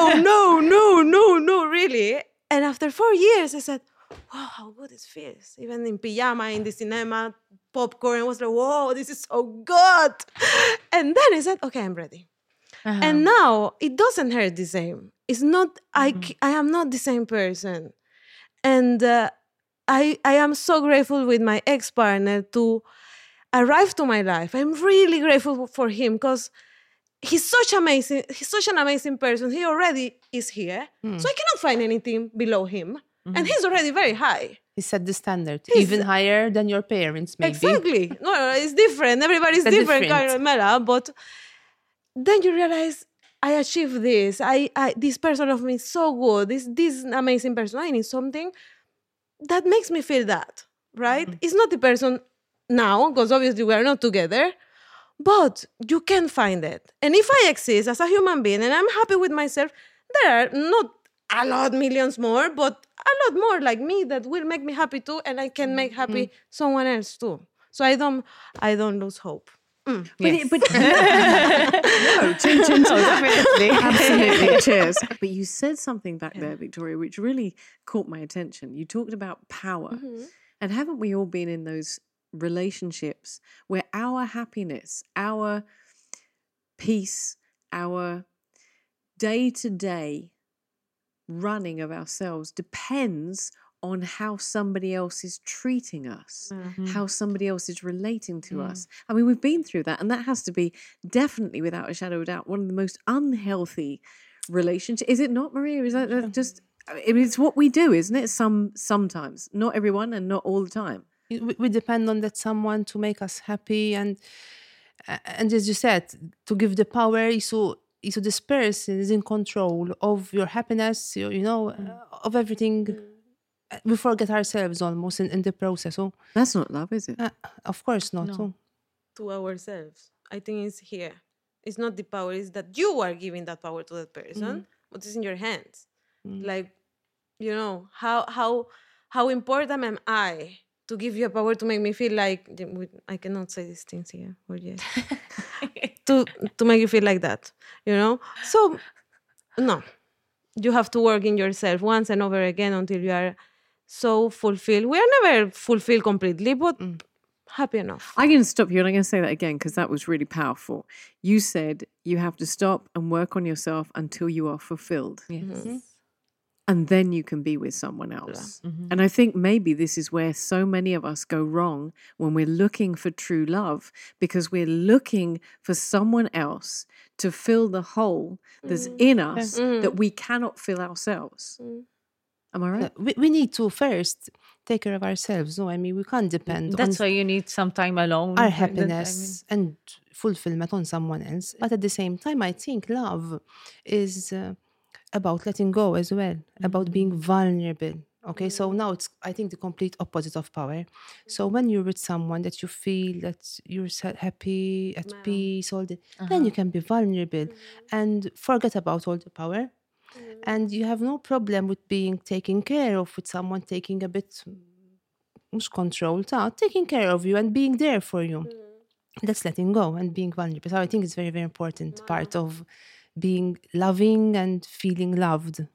No, really. And after 4 years, I said, wow, how good it feels. Even in pajama, in the cinema, popcorn, I was like, whoa, this is so good. And then I said, okay, I'm ready. Uh-huh. And now it doesn't hurt the same. It's not, I am not the same person. And I am so grateful with my ex-partner to arrive to my life. I'm really grateful for him because he's such an amazing person. He already is here. So I cannot find anything below him. Mm-hmm. And he's already very high. He set the standard, even higher than your parents, maybe. Exactly. No, it's different. Everybody's different. But then you realize, I achieved this. This person of me is so good. This amazing person. I need something that makes me feel that, right? Mm-hmm. It's not the person now, because obviously we are not together, but you can find it. And if I exist as a human being and I'm happy with myself, there are not a lot, millions more, but a lot more like me that will make me happy too, and I can make happy someone else too. So I don't lose hope. Yes. No, chin, definitely. Absolutely, cheers. But you said something back there, Victoria, which really caught my attention. You talked about power. Mm-hmm. And haven't we all been in those relationships where our happiness, our peace, our day-to-day running of ourselves depends on how somebody else is treating us, how somebody else is relating to us. I mean, we've been through that, and that has to be definitely, without a shadow of doubt, one of the most unhealthy relationships. Is it not, Maria? Is that just I mean, it's what we do, isn't it? Sometimes, not everyone, and not all the time. We depend on that someone to make us happy, and as you said, to give the power. So this person is in control of your happiness, of everything. We forget ourselves almost in the process. So That's not love, is it? of course not. No. So To ourselves. I think it's here. It's not the power, it's that you are giving that power to that person, but it's in your hands. Like, how important am I to give you a power to make me feel like I cannot say these things here, or yes. to make you feel like that, So no. You have to work in yourself once and over again until you are so fulfilled. We are never fulfilled completely, but happy enough. I'm going to stop you and I'm going to say that again because that was really powerful. You said you have to stop and work on yourself until you are fulfilled. Yes. And then you can be with someone else. And I think maybe this is where so many of us go wrong when we're looking for true love, because we're looking for someone else to fill the hole that's in us that we cannot fill ourselves. Am I right? we need to first take care of ourselves. No, I mean, we can't depend That's on why you need some time alone. our Like that, happiness and fulfillment on someone else. But at the same time, I think love is about letting go as well, about being vulnerable. Okay, so now it's, I think, the complete opposite of power. So when you're with someone that you feel that you're happy, at peace, then you can be vulnerable and forget about all the power. And you have no problem with being taken care of, with someone taking a bit control, taking care of you and being there for you. That's letting go and being vulnerable. So I think it's very, very important part of being loving and feeling loved,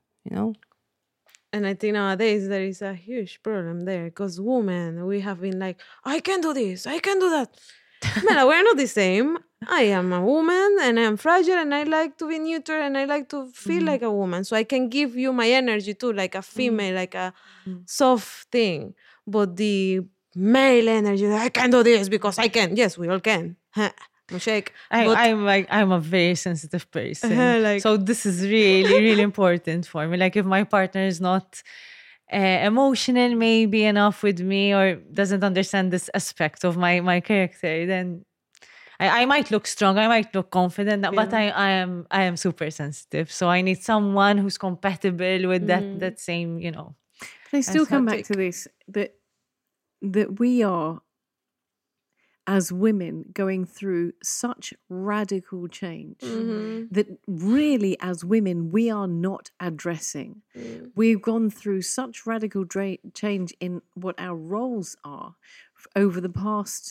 And I think nowadays there is a huge problem there because women, we have been like, I can do this, I can do that. Mela, we're not the same. I am a woman and I'm fragile and I like to be neutral and I like to feel like a woman. So I can give you my energy too, like a female, like a soft thing. But the male energy, I can do this because I can. Yes, we all can. No shake. I'm a very sensitive person. Like- so this is really, really important for me. Like if my partner is not emotional maybe enough with me or doesn't understand this aspect of my character, then I might look strong, I might look confident, but I am super sensitive. So I need someone who's compatible with that same, But I still come back to this, that we are, as women, going through such radical change that really, as women, we are not addressing. We've gone through such radical change in what our roles are over the past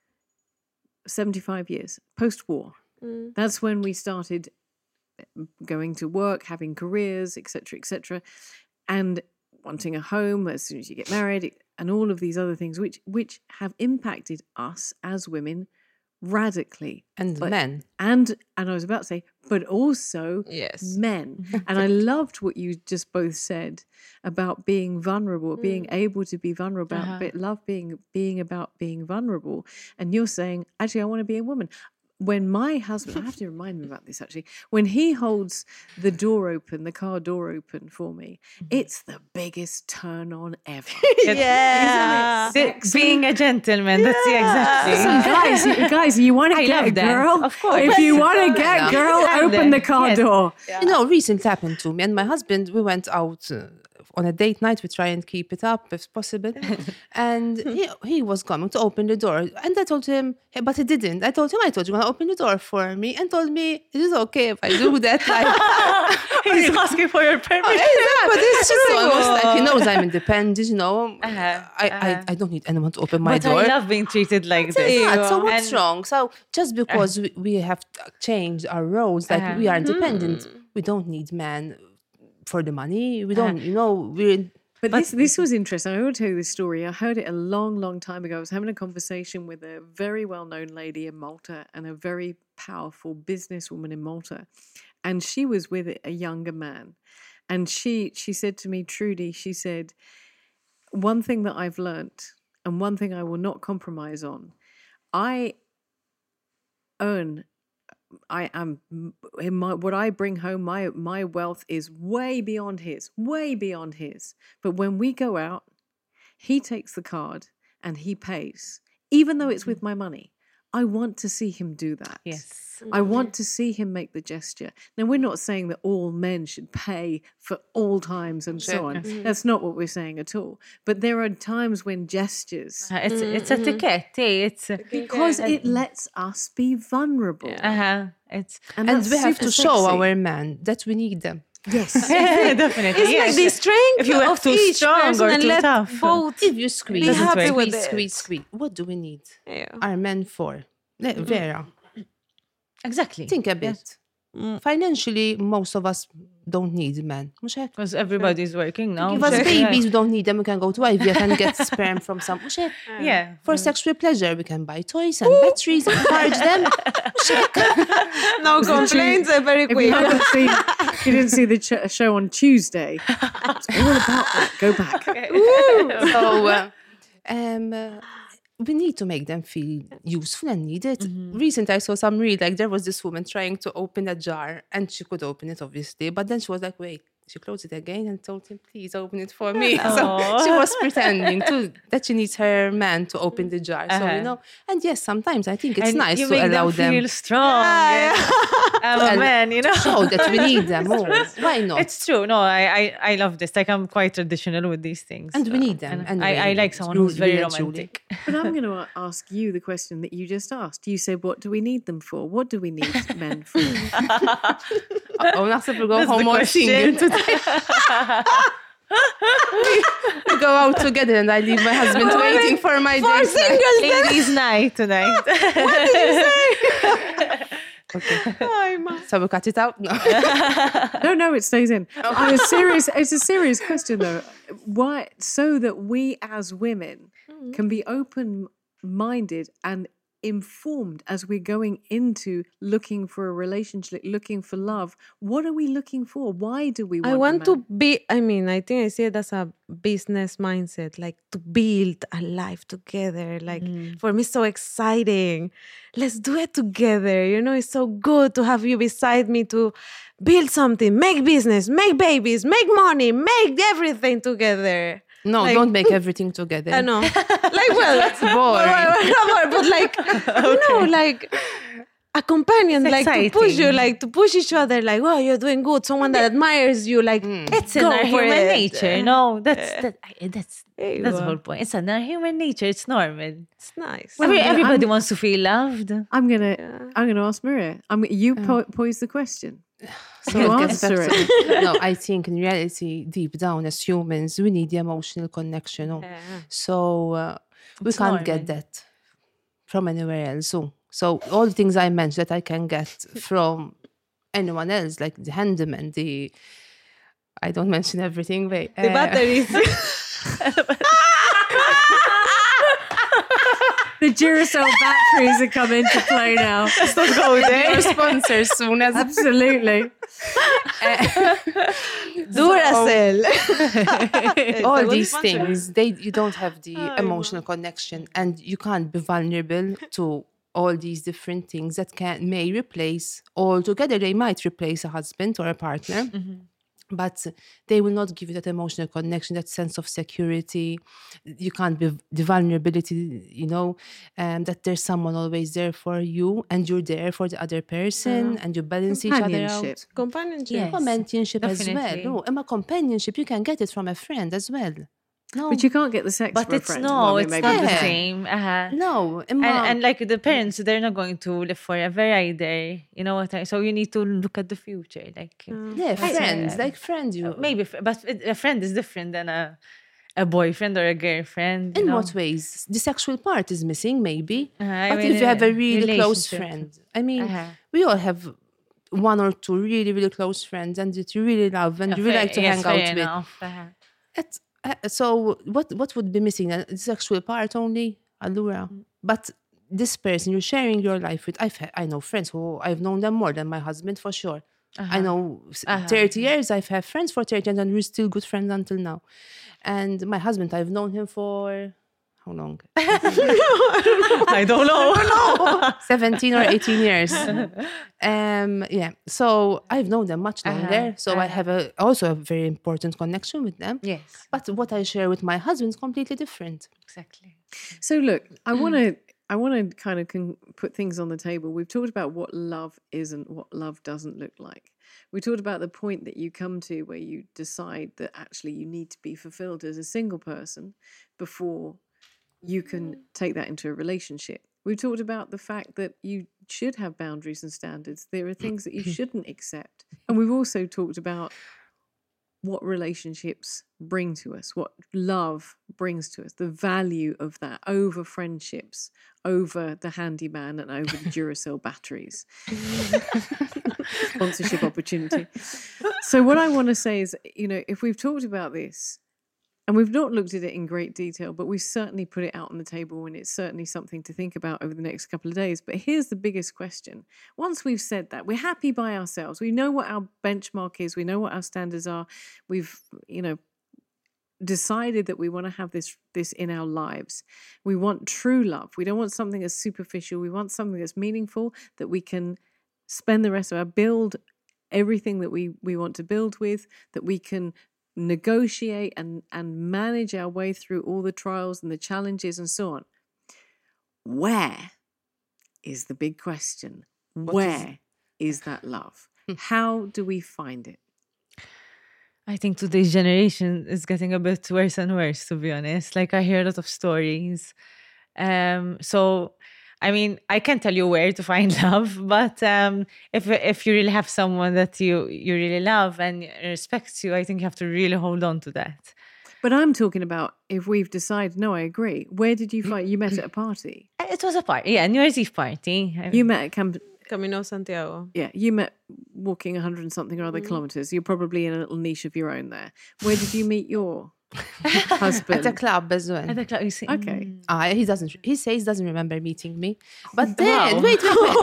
75 years, post-war. That's when we started going to work, having careers, etc., and wanting a home as soon as you get married, and all of these other things, which have impacted us as women radically. And men. And I was about to say, but also Yes. men. And I loved what you just both said about being vulnerable, being able to be vulnerable, about love being about being vulnerable. And you're saying, actually, I want to be a woman. When my husband, I have to remind him about this actually, when he holds the door open, the car door open for me, it's the biggest turn on ever. Yeah. being a gentleman, that's the exact thing. Listen, guys, you want to get a love that. girl? Of course. If you want to get a girl, open the car Yes. door. Recently happened to me and my husband. We went out on a date night. We try and keep it up if possible. And he was coming to open the door. And I told him, but he didn't. I told him you're going to open the door for me. And told me, is it okay if I do that? He's asking for your permission. But it's true. Almost like he knows I'm independent, I don't need anyone to open my But door. I love being treated like this. So what's And- wrong? So just because we have changed our roles, like we are independent, we don't need men for the money. We don't, we're... But this was interesting. I will tell you this story. I heard it a long, long time ago. I was having a conversation with a very well-known lady in Malta and a very powerful businesswoman in Malta. And she was with a younger man. And she said to me, Trudy, she said, one thing that I've learnt and one thing I will not compromise on, I earn I am in what I bring home, my wealth is way beyond his, way beyond his. But when we go out, he takes the card and he pays, even though it's with my money. I want to see him do that. Yes. I want to see him make the gesture. Now, we're not saying that all men should pay for all times and so on. That's not what we're saying at all. But there are times when gestures, It's etiquette. It's because it lets us be vulnerable. It's And And that's we have super to show sexy. our men that we need them. Yes. definitely. It's like the strength If you are of too each strong person or and too let tough. both If you squeeze, be happy with squeeze, it. squeeze, squeeze, what do we need? Yeah. Are men for? Vera, Exactly. think a bit. Financially, most of us don't need men. Mux hekk? Because everybody's working now. Give us Yeah. babies, we don't need them. We can go to IVF and get sperm from some. Mux hekk? Yeah. For sexual pleasure, we can buy toys and batteries and charge them. Mux hekk? No complaints, very If you quick. haven't seen, if you didn't see the show on Tuesday, it's all about that. Go back. So we need to make them feel useful and needed. Recently, I saw some reel, like there was this woman trying to open a jar and she could open it, obviously. But then she was like, wait, she closed it again and told him, please open it for me. So she was pretending that she needs her man to open the jar. So, you know, and yes, sometimes I think it's And nice you to make allow them feel them strong. I'm a man, you know. show that we need them more. Why not? It's true. No, I love this. Like I'm quite traditional with these things. And we need them. And anyway. I like someone who's very Really, Julie. romantic. But I'm going to ask you the question that you just asked. You said, what do we need them for? What do we need men for? Oh, naħseb we go That's the home all single question. today. We go out together and I leave my husband waiting for my date night. Ladies' night tonight. So we cut it out? No. No, it stays in. It's a serious question, though. Why? So that we as women can be open-minded and informed as we're going into looking for a relationship, looking for love. What are we looking for? Why do we want I want a to man? be, I mean, I think I see it as a business mindset, like to build a life together. Like for me, it's so exciting. Let's do it together. You know, it's so good to have you beside me to build something, make business, make babies, make money, make everything together. No, Like- don't make everything together. I know. Like, well, that's boring. but like, you know, like a companion, It's like to push you, exciting. like to push each other, like, oh, you're doing good. Someone that admires you, like, It's in go our for human it. nature. No, that's There you the go. whole point. It's in our human nature. It's normal. It's nice. Everybody wants to feel loved. I'm gonna ask Maria. You pose the question. So You it gets answer back it. to- No, I think in reality, deep down as humans, we need the emotional connection. No? So we It's can't normal. get that from anywhere else. So all the things I mentioned that I can get from anyone else, like the handyman, I don't mention everything. Wait, The batteries. The Duracell batteries are coming into play now. Let's not go there. Your sponsors soon as Absolutely. Duracell. all these things, you don't have the emotional connection, and you can't be vulnerable to all these different things that may replace altogether. They might replace a husband or a partner. But they will not give you that emotional connection, that sense of security. You can't be the vulnerability, you know, that there's someone always there for you and you're there for the other person and you balance each other Companionship. out. Companionship. Yes. Companionship as well. definitely. No, and a companionship, you can get it from a friend as well. No, But you can't get the sex But for a it's friend. no, Well, I mean, it's maybe not the Yeah. same. no. And like the parents, they're not going to live forever either. You know what? So you need to look at the future. Like yeah, friends, like friends. You maybe, but a friend is different than a boyfriend or a girlfriend. in you know? what ways? The sexual part is missing, maybe. I But mean, if you have a really close relationship. friend, I mean, Uh-huh. we all have one or two really, really close friends and that you really love and you really like to hang out with. So what would be missing? The sexual part only, allura. But this person you're sharing your life with, I know friends who I've known them more than my husband for sure. I know 30 years, I've had friends for 30 years and we're still good friends until now. And my husband, I've known him for how long? I don't know. 17 or 18 years. Yeah. So I've known them much longer. So I have also a very important connection with them. Yes, But what I share with my husband is completely different. exactly. So look, I want to kind of put things on the table. We've talked about what love is and what love doesn't look like. We talked about the point that you come to where you decide that actually you need to be fulfilled as a single person before you can take that into a relationship. We've talked about the fact that you should have boundaries and standards. There are things that you shouldn't accept. And we've also talked about what relationships bring to us, what love brings to us, the value of that over friendships, over the handyman and over the Duracell batteries. Sponsorship opportunity. So what I want to say is, if we've talked about this, and we've not looked at it in great detail, but we've certainly put it out on the table, and it's certainly something to think about over the next couple of days. But here's the biggest question. Once we've said that, we're happy by ourselves. We know what our benchmark is. We know what our standards are. We've, decided that we want to have this in our lives. We want true love. We don't want something that's superficial. We want something that's meaningful, that we can spend the rest of our build everything that we want to build with, that we can negotiate and manage our way through all the trials and the challenges and so on. Where is the big question? Where is that love? How do we find it? I think today's generation is getting a bit worse and worse, to be honest. Like, I hear a lot of stories. So, I mean, I can't tell you where to find love, but if you really have someone that you really love and respects you, I think you have to really hold on to that. But I'm talking about if we've decided, no, I agree. Where did you find, you met at a party? It was a party, yeah, New Year's Eve party. You met at Camino Santiago. Yeah, you met walking 100 and something or other kilometres. You're probably in a little niche of your own there. Where did you meet your husband? At a club as well. At the club, you see. Okay. He says he doesn't remember meeting me. But then, wait.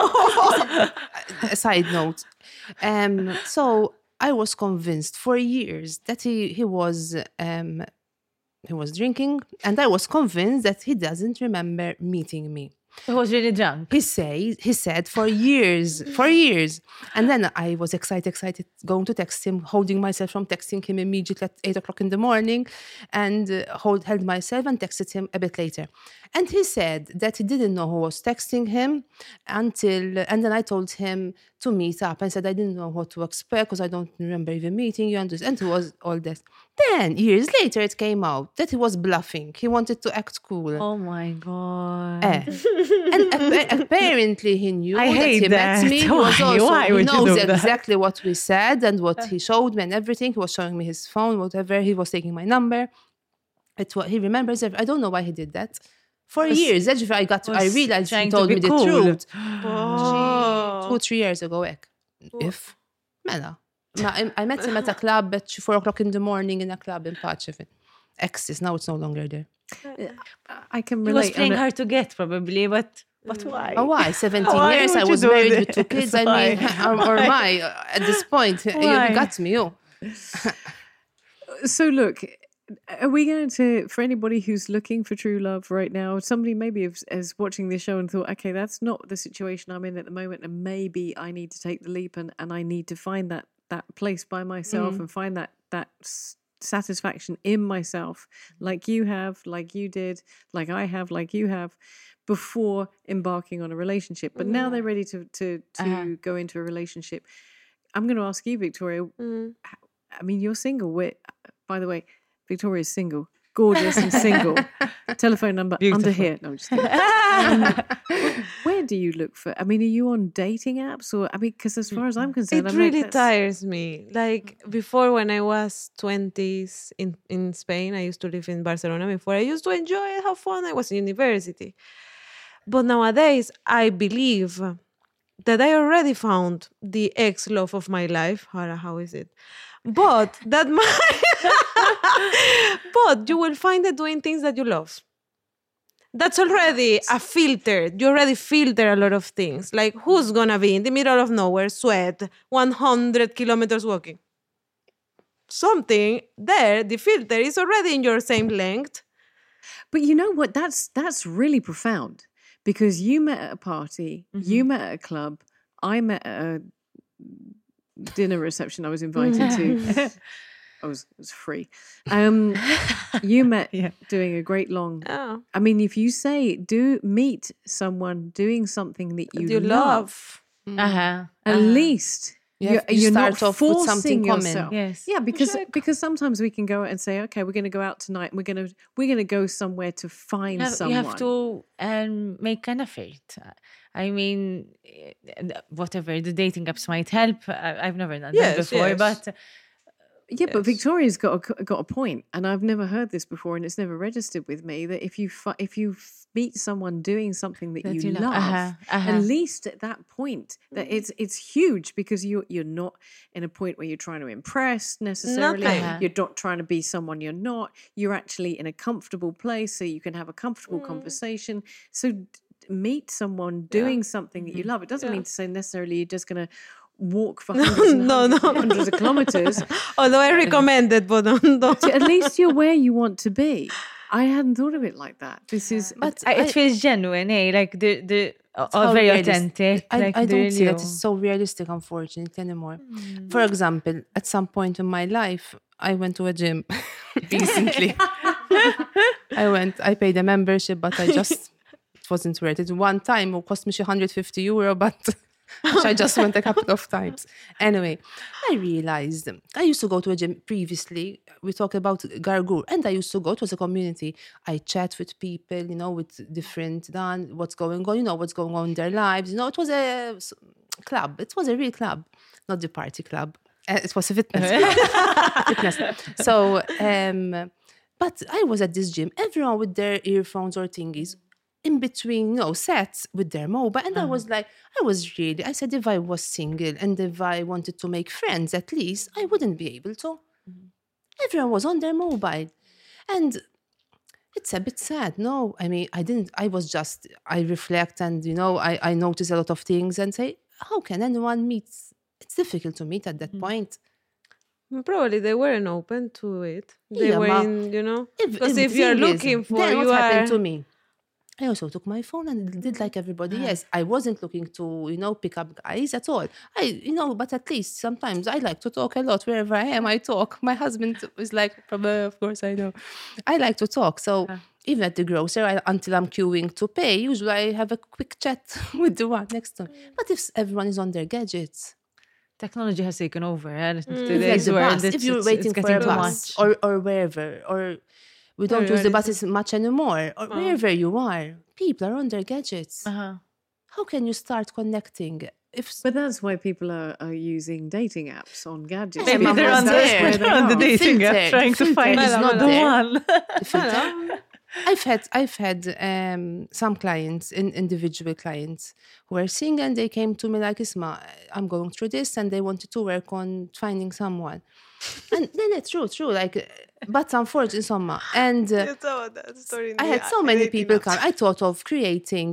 A side note. So I was convinced for years that he was drinking, and I was convinced that he doesn't remember meeting me. He was really drunk. He said for years. And then I was excited, going to text him, holding myself from texting him immediately at 8 o'clock in the morning, and held myself and texted him a bit later. And he said that he didn't know who was texting him and then I told him to meet up. And said I didn't know what to expect because I don't remember even meeting you. And it was all this. Then, years later, it came out that he was bluffing. He wanted to act cool. Oh my God. And apparently he knew I that hate he met me. Why He would you knows do that? exactly what we said and what he showed me and everything. He was showing me his phone, whatever. He was taking my number. It's what he remembers. I don't know why he did that. For years, I realized he told me the truth. 2-3 years ago. If Mela. I met him at a club at 4 o'clock in the morning in a club in Pachevin. Exist, now it's no longer there. I can He relate. was playing hard to get, probably, but why? Oh, why? 17 Why years, would I you was do married this? with 2 kids. I Why? mean, or my, at this point, you Why? got me, you. So look, are we going to, for anybody who's looking for true love right now, somebody maybe is watching this show and thought, okay, that's not the situation I'm in at the moment, and maybe I need to take the leap and I need to find that place by myself and find that satisfaction in myself, like you have, like you did, like I have, like you have, before embarking on a relationship. But now they're ready to go into a relationship. I'm going to ask you, Victoria. I mean, you're single. By the way, Victoria's single, gorgeous and single. Telephone number under here. No, I'm just kidding. Where do you look for? I mean, are you on dating apps, or because as far as I'm concerned, It really tires me. Like before, when I was 20s in Spain, I used to live in Barcelona before. I used to enjoy it, have fun. I was in university. But nowadays, I believe that I already found the ex-love of my life. How is it? But but you will find it doing things that you love. That's already a filter. You already filter a lot of things. Like, who's gonna be in the middle of nowhere, sweat, 100 kilometers walking? Something there, the filter is already in your same length. But you know what? That's really profound, because you met at a party, you met at a club, I met at a dinner reception I was invited to. It was free. You met doing a great long. Oh. I mean, if you say meet someone doing something that you love. at least you're not start off with forcing something common. yourself. Yes. Yeah, because sometimes we can go out and say, okay, we're going to go out tonight, and we're gonna go somewhere to find someone. You have to make an effort. I mean, whatever the dating apps might help. I've never done that before, but. Yeah, but Victoria's got a point, and I've never heard this before, and it's never registered with me, that if you meet someone doing something that you love, at least at that point, that it's huge, because you're not in a point where you're trying to impress necessarily. You're not trying to be someone you're not. You're actually in a comfortable place, so you can have a comfortable conversation. So meet someone doing something that you love. It doesn't mean to say necessarily you're just going to walk for hundreds of kilometers. Although I recommend it, but don't. At least you're where you want to be. I hadn't thought of it like that. This is, but it feels genuine, eh? Like the very authentic. I like don't see that it's so realistic, unfortunately, anymore. For example, at some point in my life, I went to a gym recently. I paid a membership, but it wasn't worth it. One time it cost me €150, but which I just went a couple of times. Anyway, I realized I used to go to a gym previously. We talked about Gargour, and I used to go. It was a community. I chat with people, with different what's going on, what's going on in their lives. It was a club. It was a real club, not the party club. It was a fitness. So, but I was at this gym. Everyone with their earphones or thingies, in between, sets with their mobile. And I said, if I was single and if I wanted to make friends, at least, I wouldn't be able to. Everyone was on their mobile. And it's a bit sad, no? I mean, I reflect and, I notice a lot of things and say, how can anyone meet? It's difficult to meet at that point. Probably they weren't open to it. They were because if you're looking for, then what happened to me? I also took my phone and did like everybody else. I wasn't looking to, pick up guys at all. But at least sometimes I like to talk a lot. Wherever I am, I talk. My husband is like, of course I know. I like to talk. So even at the grocery, until I'm queuing to pay, usually I have a quick chat with the one next to me. But if everyone is on their gadgets... Technology has taken over. If you're waiting for a bus or wherever, or... We don't use the buses much anymore. Or wherever you are, people are on their gadgets. How can you start connecting? But that's why people are using dating apps on gadgets. Maybe they're on the dating app trying to find the one. I've had some clients, individual clients, who are single, and they came to me like, Isma, I'm going through this, and they wanted to work on finding someone. And then it's true, but unfortunately, and I had so many people come. I thought of creating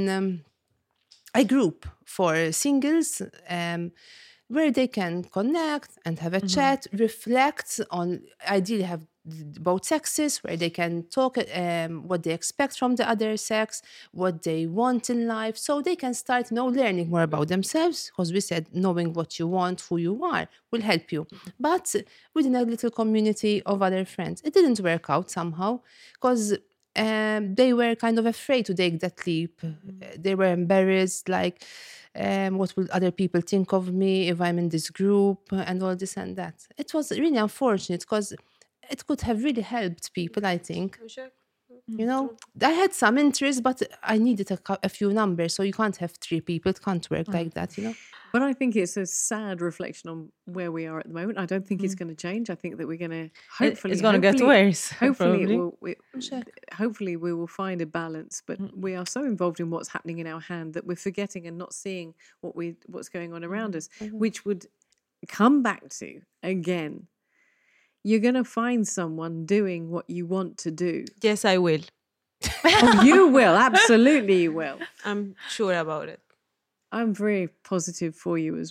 a group for singles where they can connect and have a chat, reflect on, ideally have both sexes, where they can talk what they expect from the other sex, what they want in life, so they can start learning more about themselves, because we said knowing what you want, who you are, will help you. But within a little community of other friends, it didn't work out somehow, because they were kind of afraid to take that leap. They were embarrassed, like, what will other people think of me if I'm in this group, and all this and that. It was really unfortunate, because it could have really helped people, I think. I had some interest, but I needed a few numbers, so you can't have 3 people. It can't work like that, But I think it's a sad reflection on where we are at the moment. I don't think it's going to change. I think that we're going to it's going to get worse. Hopefully we will find a balance. But we are so involved in what's happening in our hand that we're forgetting and not seeing what's going on around us, which would come back to, again, you're going to find someone doing what you want to do. Yes, I will. Oh, you will. Absolutely you will. I'm sure about it. I'm very positive for you as well.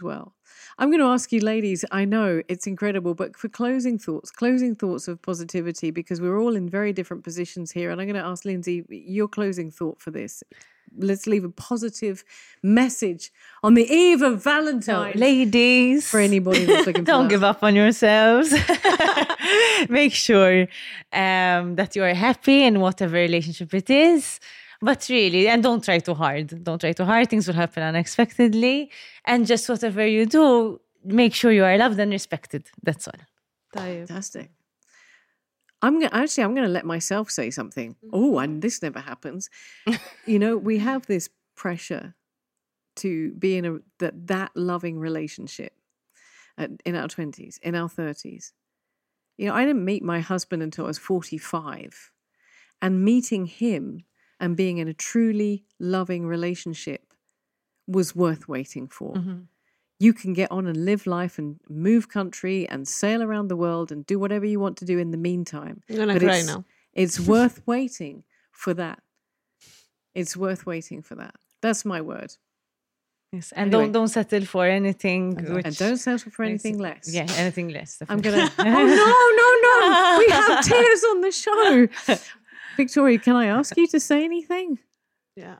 I'm going to ask you, ladies, I know it's incredible, but for closing thoughts of positivity, because we're all in very different positions here. And I'm going to ask Lindsay, your closing thought for this. Let's leave a positive message on the eve of Valentine's. Ladies, For anybody that's looking for don't that. give up on yourselves. Make sure that you are happy in whatever relationship it is. But really, and don't try too hard. Don't try too hard. Things will happen unexpectedly. And just whatever you do, make sure you are loved and respected. That's all. Fantastic. I'm going to let myself say something. Oh, and this never happens. We have this pressure to be in that loving relationship in our 20s, in our 30s. I didn't meet my husband until I was 45. And meeting him and being in a truly loving relationship was worth waiting for. Mm-hmm. You can get on and live life and move country and sail around the world and do whatever you want to do in the meantime. I'm going to cry now. It's worth waiting for that. It's worth waiting for that. That's my word. Yes, and don't settle for anything. And don't settle for anything less. Yeah, anything less. Definitely. I'm going to... no. We have tears on the show. Victoria, can I ask you to say anything? Yeah.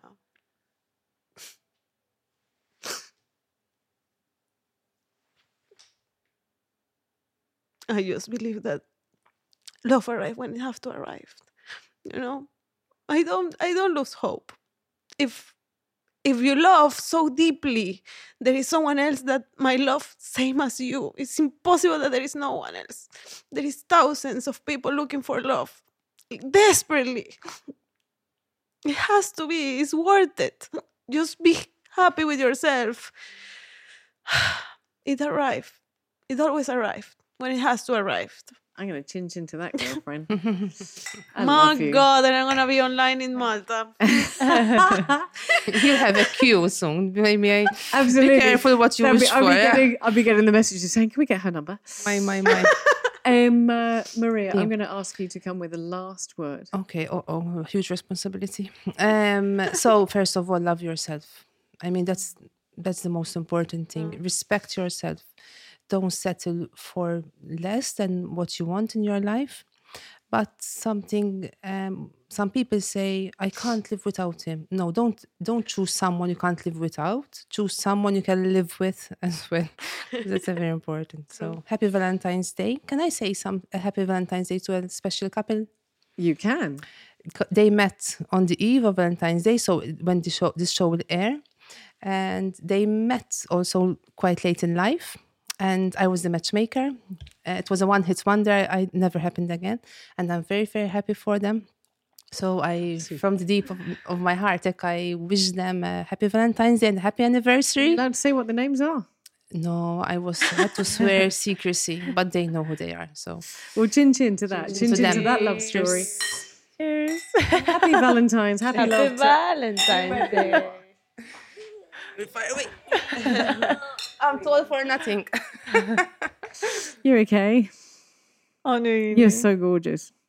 I just believe that love arrives when it has to arrive. I don't lose hope. If you love so deeply, there is someone else that might love same as you. It's impossible that there is no one else. There is thousands of people looking for love, desperately. It has to be. It's worth it. Just be happy with yourself. It arrived. It always arrived when it has to arrive. I'm going to chinch into that, girlfriend. My God, and I'm going to be online in Malta. You have a queue soon. Maybe Absolutely. Be careful what you wish for. I'll be getting the messages saying, can we get her number? My. Maria, I'm going to ask you to come with the last word. Okay. Huge responsibility. So first of all, love yourself. I mean, that's the most important thing. Respect yourself. Don't settle for less than what you want in your life. But some people say, I can't live without him. No, don't choose someone you can't live without. Choose someone you can live with as well. That's very important. So happy Valentine's Day. Can I say a happy Valentine's Day to a special couple? You can. They met on the eve of Valentine's Day, so when this show will air. And they met also quite late in life. And I was the matchmaker. It was a one-hit wonder. It never happened again. And I'm very, very happy for them. So from the deep of my heart, I wish them a happy Valentine's Day and a happy anniversary. You're allowed to say what the names are? No, I had to swear secrecy, but they know who they are. So we'll chin to that. Chin to that love story. Cheers. Happy Valentine's. Happy Valentine's Day. Fire away. I'm told for nothing. You're okay. Oh no, You're so gorgeous.